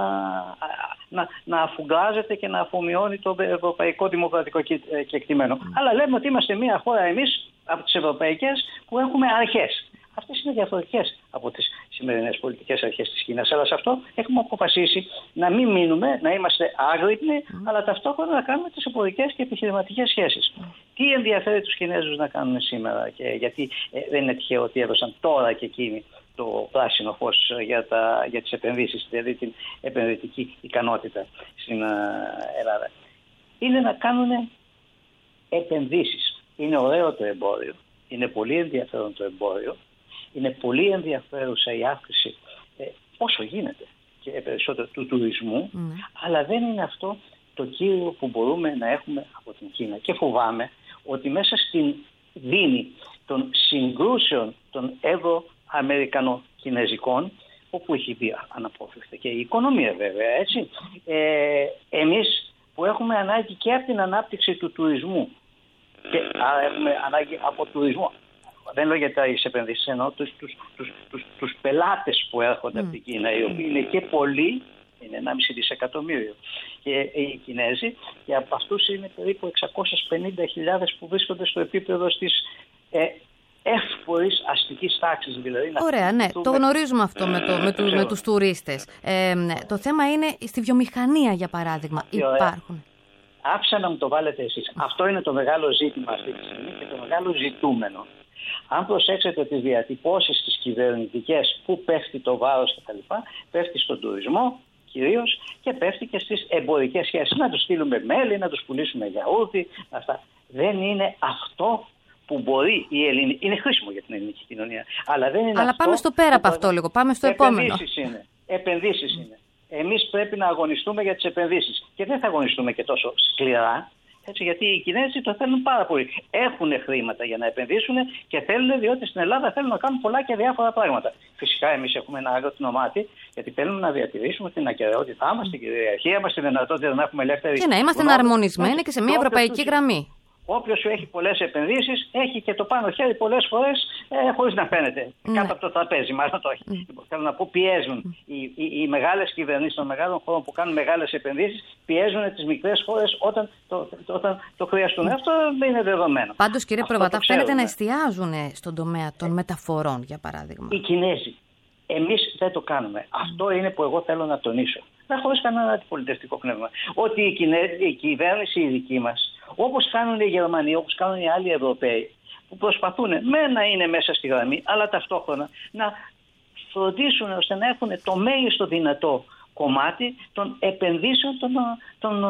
να, να αφουγκράζεται και να αφομοιώνει το ευρωπαϊκό δημοκρατικό κεκτημένο. Mm. Αλλά λέμε ότι είμαστε μια χώρα εμείς από τις ευρωπαϊκές που έχουμε αρχές. Αυτές είναι διαφορετικές από τις σημερινές πολιτικές αρχές της Κίνας. Αλλά σε αυτό έχουμε αποφασίσει να μην μείνουμε, να είμαστε άγρυπνοι, mm. αλλά ταυτόχρονα να κάνουμε τις εμπορικές και επιχειρηματικές σχέσεις. Mm. Τι ενδιαφέρει τους Κινέζους να κάνουν σήμερα, και γιατί ε, δεν είναι τυχαίο ότι έδωσαν τώρα και εκείνοι το πράσινο φως για, τα, για τις επενδύσεις, δηλαδή την επενδυτική ικανότητα στην ε, Ελλάδα. Είναι να κάνουν επενδύσεις. Είναι ωραίο το εμπόριο, είναι πολύ ενδιαφέρον το εμπόριο. Είναι πολύ ενδιαφέρουσα η αύξηση ε, όσο γίνεται και περισσότερο του τουρισμού, mm. αλλά δεν είναι αυτό το κύριο που μπορούμε να έχουμε από την Κίνα. Και φοβάμαι ότι μέσα στην δίνη των συγκρούσεων των Ευρω-Αμερικανο-Κινέζικων, όπου έχει μπει αναπόφευκτα και η οικονομία βέβαια, έτσι, ε, εμείς που έχουμε ανάγκη και από την ανάπτυξη του τουρισμού και άρα έχουμε ανάγκη από τουρισμό. Δεν λέω για τις επενδύσεις, εννοώ τους, τους, τους, τους, τους πελάτες που έρχονται mm. από την Κίνα, οι οποίοι είναι και πολλοί, είναι ενάμιση δισεκατομμύριο και οι Κινέζοι, και από αυτούς είναι περίπου εξακόσιες πενήντα χιλιάδες που βρίσκονται στο επίπεδο της ε, εύπορης αστικής τάξης. Δηλαδή, ωραία, ναι, το γνωρίζουμε αυτό με, το, με, του, με τους τουρίστες. Ε, το θέμα είναι στη βιομηχανία, για παράδειγμα. Υπάρχουν. Άφησα να μου το βάλετε εσείς. Αυτό είναι το μεγάλο ζήτημα αυτή τη στιγμή και το μεγάλο ζητούμενο. Αν προσέξετε τις διατυπώσεις τις κυβερνητικές, που πέφτει το βάρος κτλ., πέφτει στον τουρισμό κυρίως και πέφτει και στις εμπορικές σχέσεις. Να τους στείλουμε μέλι, να τους πουλήσουμε γιαούρτι, αυτά. Δεν είναι αυτό που μπορεί η ελληνική. Είναι χρήσιμο για την ελληνική κοινωνία. Αλλά δεν είναι. Αλλά αυτό πάμε στο πέρα από αυτό λίγο. Πάμε στο επόμενο. Επενδύσεις είναι. Επενδύσεις είναι. Εμείς πρέπει να αγωνιστούμε για τις επενδύσεις. Και δεν θα αγωνιστούμε και τόσο σκληρά. Έτσι, γιατί οι Κινέζοι το θέλουν πάρα πολύ. Έχουν χρήματα για να επενδύσουν και θέλουν, διότι στην Ελλάδα θέλουν να κάνουν πολλά και διάφορα πράγματα. Φυσικά εμείς έχουμε ένα άγροτο μάτι, γιατί θέλουμε να διατηρήσουμε την ακεραιότητά μας, την κυριαρχία μας, τη δυνατότητα να έχουμε ελεύθερη. Και να είμαστε εναρμονισμένοι και σε μια ευρωπαϊκή γραμμή. Όποιος σου έχει πολλές επενδύσεις, έχει και το πάνω χέρι πολλές φορές ε, χωρίς να φαίνεται. Ναι. Κάτω από το τραπέζι, μάλλον το έχει. Mm. Θέλω να πω, πιέζουν. Mm. Οι, οι, οι μεγάλες κυβερνήσεις των μεγάλων χωρών που κάνουν μεγάλες επενδύσεις, πιέζουν τις μικρές χώρες όταν το, το, όταν το χρειαστούν. Mm. Αυτό δεν είναι δεδομένο. Πάντως, κύριε Προβατά, φαίνεται να εστιάζουν στον τομέα των ε. μεταφορών, για παράδειγμα. Οι Κινέζοι. Εμείς δεν το κάνουμε. Mm. Αυτό είναι που εγώ θέλω να τονίσω. Δεν χωρίς κανένα αντιπολιτευτικό πνεύμα. Ότι η, Κινέ, η κυβέρνηση η δική μας, όπως κάνουν οι Γερμανοί, όπως κάνουν οι άλλοι Ευρωπαίοι, που προσπαθούν με να είναι μέσα στη γραμμή, αλλά ταυτόχρονα να φροντίσουν ώστε να έχουν το μέγιστο δυνατό κομμάτι των επενδύσεων των, των,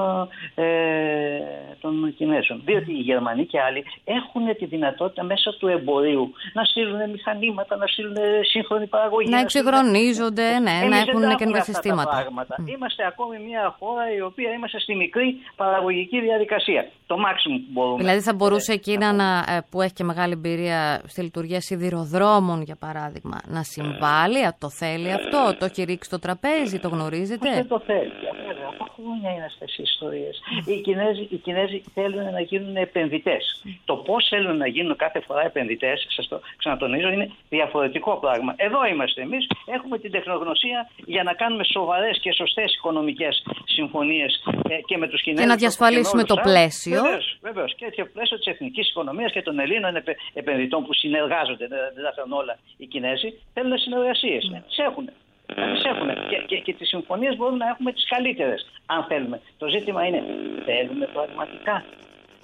ε, των Κινέζων. Διότι οι Γερμανοί και άλλοι έχουν τη δυνατότητα μέσα του εμπορίου να στείλουν μηχανήματα, να στείλουν σύγχρονη παραγωγή. Να εξυγχρονίζονται, ναι, να έχουν καινούργια συστήματα. Mm. Είμαστε ακόμη μια χώρα η οποία είμαστε στη μικρή παραγωγική διαδικασία. Το maximum που μπορούμε. Δηλαδή θα μπορούσε εκείνα να, που έχει και μεγάλη εμπειρία στη λειτουργία σιδηροδρόμων, για παράδειγμα, να συμβάλλει, το θέλει αυτό, το έχει ρίξει στο τραπέζι, το γνωρίζει. Δεν το θέλει. Από χρόνια είναι αυτές οι ιστορίες. Οι Κινέζοι, οι Κινέζοι θέλουν να γίνουν επενδυτές. Το πώς θέλουν να γίνουν κάθε φορά επενδυτές, σας το ξανατονίζω, είναι διαφορετικό πράγμα. Εδώ είμαστε εμείς, έχουμε την τεχνογνωσία για να κάνουμε σοβαρές και σωστές οικονομικές συμφωνίες και με τους Κινέζους. Και να διασφαλίσουμε το πλαίσιο. Βεβαίως, βεβαίως. Και το πλαίσιο της εθνικής οικονομίας και των Ελλήνων επενδυτών που συνεργάζονται. Δεν τα θέλουν όλα οι Κινέζοι. Θέλουν συνεργασίες. Mm. Τις έχουν. Τις έχουμε. Και, και, και τις συμφωνίες μπορούμε να έχουμε τις καλύτερες, αν θέλουμε. Το ζήτημα είναι, θέλουμε πραγματικά να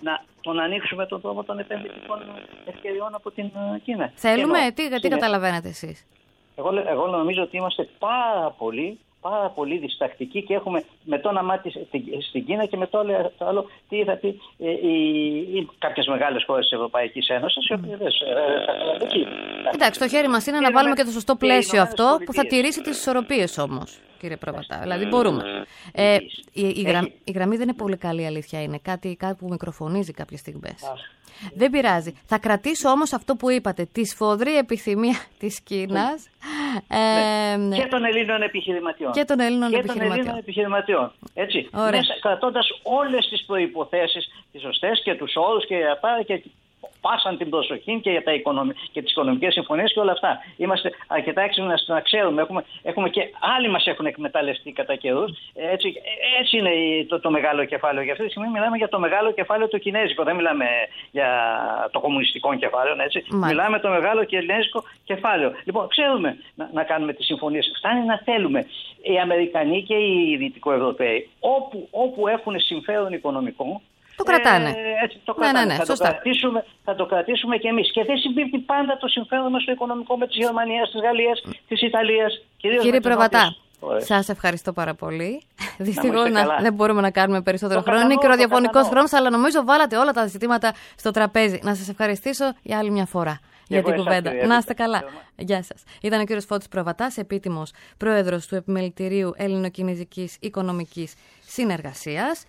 τον ανοίξουμε τον δρόμο των επενδυτικών ευκαιριών από την Κίνα. Θέλουμε, Ενώ, τι, τι καταλαβαίνετε εσείς? Εγώ, εγώ νομίζω ότι είμαστε πάρα πολύ, πάρα πολύ διστακτικοί και έχουμε με το όραμά της στην Κίνα και με το άλλο, το άλλο τι θα πει ε, οι, οι, κάποιες μεγάλες χώρες της Ευρωπαϊκής Ένωσης, οι οποίες δεν θα. Εντάξει, το χέρι μας είναι να βάλουμε και το σωστό πλαίσιο αυτό που θα τηρήσει τις ισορροπίες όμως, κύριε Προβατά. Δηλαδή μπορούμε. Ε, η, η, γραμ, η γραμμή δεν είναι πολύ καλή, αλήθεια είναι. Κάτι, κάτι που μικροφωνίζει κάποιες στιγμές. Δεν πειράζει. Θα κρατήσω όμως αυτό που είπατε, τη σφοδρή επιθυμία της Κίνας. Ε, ναι. Και των Ελλήνων επιχειρηματιών. Και των Ελλήνων και επιχειρηματιών. Των Ελλήνων επιχειρηματιών. Έτσι. Μέσα, κρατώντας όλες τις προϋποθέσεις, τις σωστές και τους όρους και αυτά και πάσαν την προσοχή και για τα οικονομι... και τις οικονομικές συμφωνίες και όλα αυτά. Είμαστε αρκετά έξυπνοι να ξέρουμε. Έχουμε, έχουμε και άλλοι μας έχουν εκμεταλλευτεί κατά καιρούς. Έτσι, έτσι είναι το, το μεγάλο κεφάλαιο. Για αυτή τη στιγμή μιλάμε για το μεγάλο κεφάλαιο το κινέζικο. Δεν μιλάμε για το κομμουνιστικό κεφάλαιο. Έτσι. Μιλάμε το μεγάλο κινέζικο κεφάλαιο. Λοιπόν, ξέρουμε να, να κάνουμε τις συμφωνίες. Φτάνει να θέλουμε. Οι Αμερικανοί και οι Δυτικοευρωπαίοι, όπου, όπου έχουν συμφέρον οικονομικό, το κρατάνε. Ε, έτσι, το κρατάνε. Ναι, ναι, ναι, θα, το κρατήσουμε, θα το κρατήσουμε και εμείς. Και δεν συμπίπτει πάντα το συμφέρον μας στο οικονομικό με της Γερμανίας, της Γαλλίας, της Ιταλίας. Κύριε Προβατά, σας ευχαριστώ πάρα πολύ. Δυστυχώς δεν μπορούμε να κάνουμε περισσότερο χρόνο. Είναι και ο ραδιοφωνικός χρόνος, αλλά νομίζω βάλατε όλα τα ζητήματα στο τραπέζι. Να σας ευχαριστήσω για άλλη μια φορά για την κουβέντα. Να είστε καλά. Γεια σας. Ήταν ο κύριος Φώτης Προβατάς, επίτιμος πρόεδρος του Επιμελητηρίου Ελληνοκινεζικής Οικονομικής Συνεργασίας.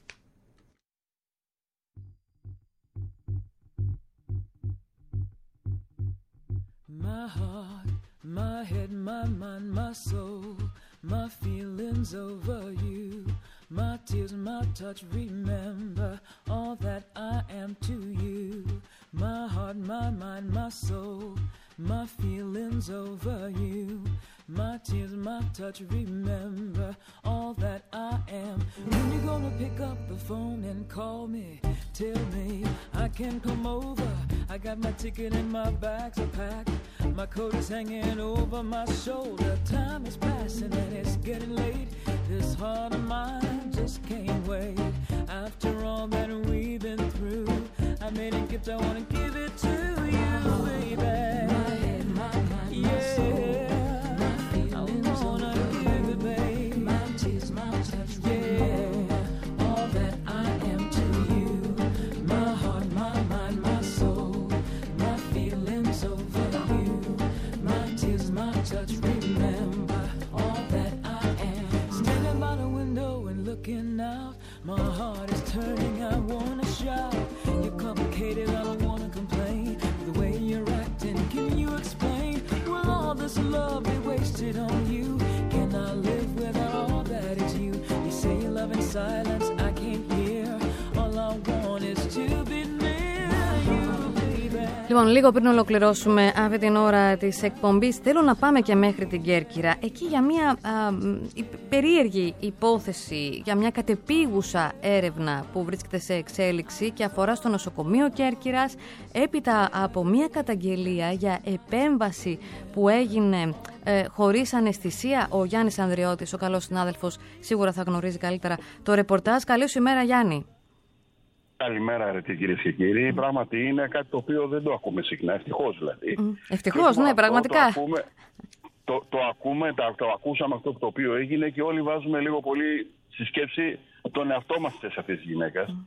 My heart, my head, my mind, my soul, my feelings over you, my tears, my touch, remember all that I am to you. My heart, my mind, my soul, my feelings over you, my tears, my touch, remember all that I am. When you gonna pick up the phone and call me, tell me I can come over. I got my ticket and my bags are packed. My coat is hanging over my shoulder. Time is passing and it's getting late. This heart of mine just can't wait. After all that we've been through, I made a gift, I wanna give it to you, baby. My head, my mind, yeah. My soul, my feelings I wanna give it, babe. My tears, my touch, yeah. All that I am to you. My heart, my mind, my soul, my feelings over you. My tears, my touch, remember all that I am. Standing by the window and looking out, my heart is turning, I wanna shout. You're complicated, I don't wanna complain. The way you're acting, can you explain? Will all this love be wasted on you? Can I live without all that is you? You say you love in silence, I can't hear. All I want is to be near you, baby. Λοιπόν, λίγο πριν ολοκληρώσουμε αυτή την ώρα της εκπομπής, θέλω να πάμε και μέχρι την Κέρκυρα. Εκεί για μια α, περίεργη υπόθεση, για μια κατεπίγουσα έρευνα που βρίσκεται σε εξέλιξη και αφορά στο νοσοκομείο Κέρκυρας, έπειτα από μια καταγγελία για επέμβαση που έγινε ε, χωρίς αναισθησία. Ο Γιάννης Ανδριώτης, ο καλός συνάδελφος, σίγουρα θα γνωρίζει καλύτερα το ρεπορτάζ. Καλή σου ημέρα, Γιάννη. Καλημέρα, αρετοί κυρίες και κύριοι. Mm. Πράγματι είναι κάτι το οποίο δεν το ακούμε συχνά, ευτυχώς δηλαδή. Mm. Ευτυχώς, ναι, αυτό, πραγματικά. Το ακούμε, το, το, ακούμε, το, το ακούσαμε αυτό το οποίο έγινε και όλοι βάζουμε λίγο πολύ στη σκέψη τον εαυτό μας σε αυτής της γυναίκας. Mm.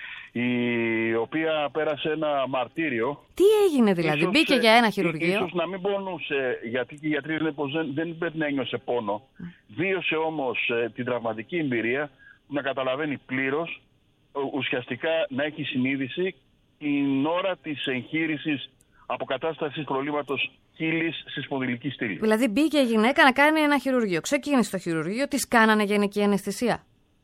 Η οποία πέρασε ένα μαρτύριο. Τι έγινε δηλαδή, ίσως, μπήκε για ένα χειρουργείο. Ίσως να μην πονούσε, γιατί και οι γιατροί λένε πως δεν, δεν πρέπει να ένιωσε πόνο. Mm. Βίωσε όμως ε, την τραυματική εμπειρία που να καταλαβαίνει πλήρως, ουσιαστικά να έχει συνείδηση την ώρα της εγχείρησης αποκατάστασης προβλήματος κύλης στη σπονδυλική στήλη. Δηλαδή μπήκε η γυναίκα να κάνει ένα χειρουργείο. Ξεκίνησε στο χειρουργείο, της κάνανε γενική αναισθησία.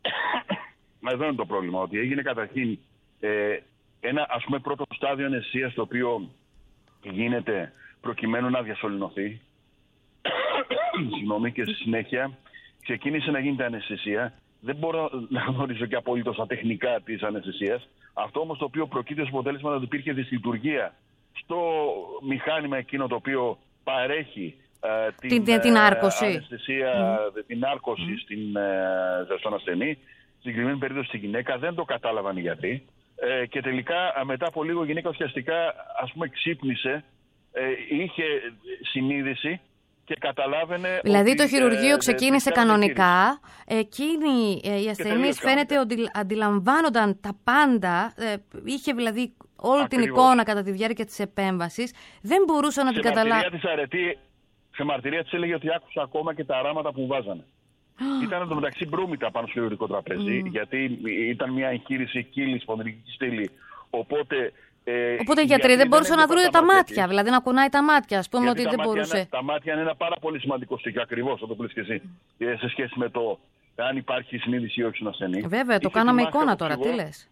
Μα εδώ είναι το πρόβλημα, ότι έγινε καταρχήν ε, ένα ας πούμε πρώτο στάδιο αναισθησίας το οποίο γίνεται προκειμένου να διασωληνωθεί. Συγγνώμη, και στη συνέχεια ξεκίνησε να γίνεται αναισθησία. Δεν μπορώ να γνωρίζω και απολύτως τα τεχνικά της αναισθησίας. Αυτό όμως το οποίο προκύπτει ως αποτέλεσμα ότι υπήρχε δυσλειτουργία στο μηχάνημα εκείνο το οποίο παρέχει ε, την, την, την άρκωση, αναισθησία, mm. την άρκωση mm. στην, ε, στον ασθενή. Στην συγκεκριμένη περίπτωση στη γυναίκα δεν το κατάλαβαν οι γιατροί. ε, και τελικά μετά από λίγο η γυναίκα ουσιαστικά ας πούμε ξύπνησε, ε, είχε συνείδηση και καταλάβαινε. Δηλαδή ότι, το χειρουργείο ε, ξεκίνησε ε, κανονικά. Εκείνοι ε, οι ασθενείς φαίνεται ότι αντιλαμβάνονταν τα πάντα. Ε, είχε δηλαδή όλη Ακριβώς. την εικόνα κατά τη διάρκεια της επέμβασης. Δεν μπορούσαν να σε την καταλάβουν. Σε μαρτυρία της έλεγε ότι άκουσα ακόμα και τα αράματα που βάζανε. Ήταν εντωμεταξύ μπρούμητα πάνω στο χειρουργικό τραπέζι, mm. γιατί ήταν μια εγχείρηση κύλης πονηρική στήλη. Οπότε. Ε, Οπότε οι γιατροί δεν μπορούσαν να βρουν τα, τα μάτια, μάτια δηλαδή να κουνάει τα μάτια, ας πούμε, γιατί ότι δεν μάτια μπορούσε. Είναι, τα μάτια είναι ένα πάρα πολύ σημαντικό στοιχείο, ακριβώς, θα το πεις και εσύ, mm. σε σχέση με το αν υπάρχει συνείδηση ή όχι στον ασθενή. Βέβαια, το κάναμε εικόνα τώρα, τι λες.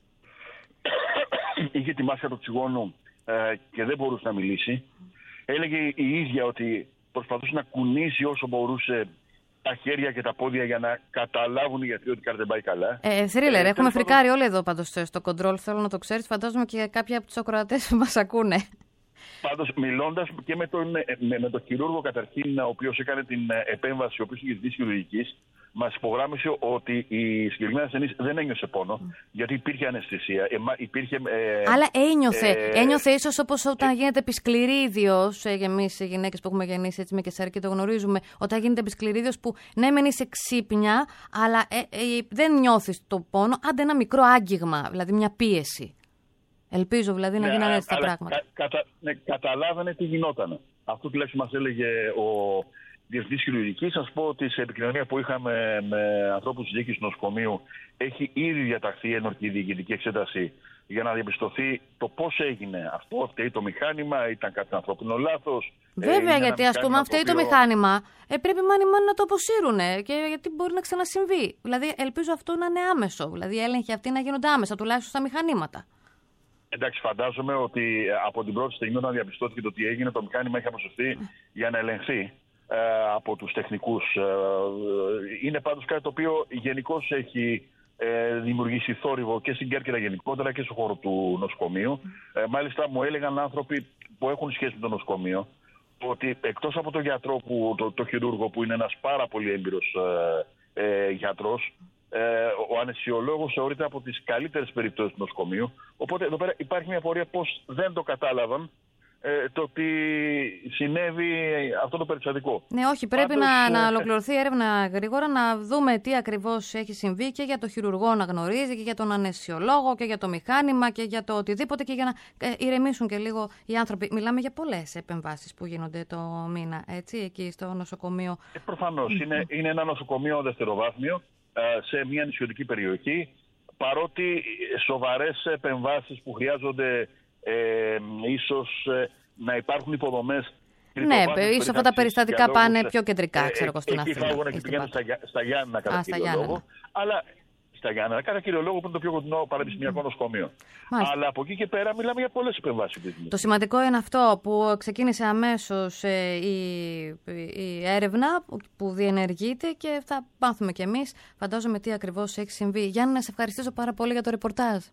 Είχε τη μάσκα του οξυγόνου ε, και δεν μπορούσε να μιλήσει. Έλεγε η ίδια ότι προσπαθούσε να κουνήσει όσο μπορούσε τα χέρια και τα πόδια για να καταλάβουν οι γιατροί ότι κάτι δεν πάει καλά. Ε, θρίλερ, ε, έχουμε φρικάρει όλοι εδώ πάντως στο control, θέλω να το ξέρεις. Φαντάζομαι και κάποιοι από τους ακροατές που μας ακούνε. Πάντως, μιλώντας και με τον, με, με τον χειρούργο καταρχήν, ο οποίος έκανε την επέμβαση, ο οποίος είχε ζητήσει χειρουργικής, μας υπογράμμισε ότι η συγκεκριμένη ασθενής δεν ένιωσε πόνο, mm. γιατί υπήρχε αναισθησία. Ε, υπήρχε, ε, Αλλά ένιωθε. Ε, ένιωθε ίσως όπως όταν ε, γίνεται επισκληρίδιος, ε, εμείς οι γυναίκες που έχουμε γεννήσει έτσι με κεσάρι και το γνωρίζουμε, όταν γίνεται επισκληρίδιος που ναι, μεν είσαι ξύπνια, αλλά ε, ε, δεν νιώθεις το πόνο, άντε ένα μικρό άγγιγμα, δηλαδή μια πίεση. Ελπίζω δηλαδή να ναι, γίνανε έτσι τα πράγματα. Κα, κατα, ναι, καταλάβανε τι γινόταν. Αυτό τουλάχιστον μας έλεγε ο διευθυντής χειρουργικής. Σας πω ότι σε επικοινωνία που είχαμε με ανθρώπους της διοίκησης νοσοκομείου έχει ήδη διαταχθεί ενορκή διοικητική εξέταση για να διαπιστωθεί το πώς έγινε αυτό. Φταίει το μηχάνημα, ήταν κάτι ανθρώπινο λάθος. Βέβαια, ε, γιατί ας πούμε, αν φταίει το μηχάνημα, ε, πρέπει μάνι μάνι να το αποσύρουνε και γιατί μπορεί να ξανασυμβεί. Δηλαδή, ελπίζω αυτό να είναι άμεσο. Δηλαδή, οι έλεγχοι αυτοί να γίνονται άμεσα, τουλάχιστον στα μηχανήματα. Εντάξει, φαντάζομαι ότι από την πρώτη στιγμή όταν διαπιστώθηκε το τι έγινε, το μηχάνημα έχει αποσυρθεί για να ελεγχθεί ε, από τους τεχνικούς. Ε, είναι πάντως κάτι το οποίο γενικώς έχει ε, δημιουργήσει θόρυβο και στην Κέρκυρα γενικότερα και στον χώρο του νοσοκομείου. Ε, μάλιστα μου έλεγαν άνθρωποι που έχουν σχέση με το νοσοκομείο ότι εκτός από τον γιατρό, που, το, το χειρούργο που είναι ένας πάρα πολύ έμπειρος ε, ε, γιατρός, ο αναισθησιολόγος θεωρείται από τις καλύτερες περιπτώσεις του νοσοκομείου. Οπότε εδώ πέρα υπάρχει μια πορεία πώς δεν το κατάλαβαν ε, το ότι συνέβη αυτό το περιστατικό. Ναι, όχι, πρέπει Πάντως, να, να ολοκληρωθεί η έρευνα γρήγορα, να δούμε τι ακριβώς έχει συμβεί και για το χειρουργό να γνωρίζει και για τον αναισθησιολόγο και για το μηχάνημα και για το οτιδήποτε και για να ε, ηρεμήσουν και λίγο οι άνθρωποι. Μιλάμε για πολλές επεμβάσεις που γίνονται το μήνα, έτσι, εκεί στο νοσοκομείο. Ε, προφανώς. είναι, είναι ένα νοσοκομείο δευτεροβάθμιο σε μια νησιωτική περιοχή, παρότι σοβαρές επεμβάσεις που χρειάζονται ε, ίσως ε, να υπάρχουν υποδομές. Ναι, ίσως αυτά τα περιστατικά πάνε πιο κεντρικά, ξέρω εγώ, στην Αθήνα. Εκεί φάγουν και πηγαίνουν στα, στα Γιάννενα κατά κύριο λόγο. Αλλά στα Γιάννενα, κατά κύριο λόγο που είναι το πιο κοντινό πανεπιστημιακό mm. νοσοκομείο. Μάλιστα. Αλλά από εκεί και πέρα μιλάμε για πολλές επεμβάσεις. Το σημαντικό είναι αυτό που ξεκίνησε αμέσως ε, η, η έρευνα που διενεργείται και θα μάθουμε κι εμείς. Φαντάζομαι τι ακριβώς έχει συμβεί. Γιάννη, να σε ευχαριστήσω πάρα πολύ για το ρεπορτάζ.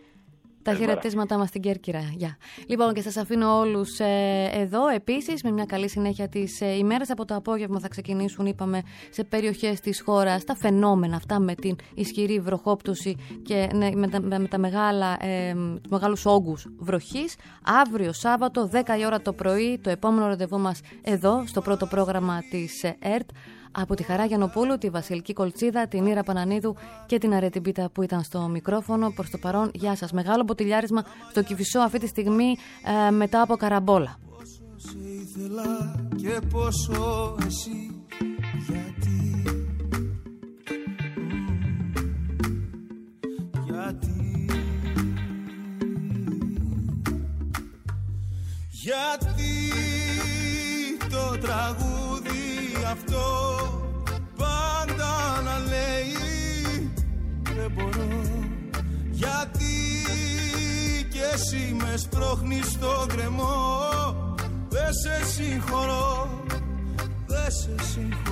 Τα χαιρετίσματά μας στην Κέρκυρα. Γεια. Λοιπόν, και σας αφήνω όλους ε, εδώ επίσης με μια καλή συνέχεια της ε, ημέρας. Από το απόγευμα θα ξεκινήσουν, είπαμε, σε περιοχές της χώρας τα φαινόμενα αυτά με την ισχυρή βροχόπτωση και ναι, με, τα, με τα μεγάλα, ε, τους μεγάλους όγκους βροχής. Αύριο Σάββατο, δέκα η ώρα το πρωί, το επόμενο ραντεβού μας εδώ, στο πρώτο πρόγραμμα της ε, ΕΡΤ. Από τη Χαρά Γιαννοπούλου, τη Βασιλική Κολτσίδα, την Ήρα Πανανίδου και την Αρέτη Μπίτα που ήταν στο μικρόφωνο. Προς το παρόν, γεια σας. Μεγάλο ποτηλιάρισμα στο Κηφισό αυτή τη στιγμή ε, μετά από καραμπόλα. Πόσο σε ήθελα και πόσο εσύ, γιατί, γιατί, γιατί το τραγούδι αυτό πάντα να λέει δεν μπορώ, γιατί και εσύ με σπρώχνεις στο γκρεμό, δεν σε συγχωρώ, δεν σε συγχωρώ.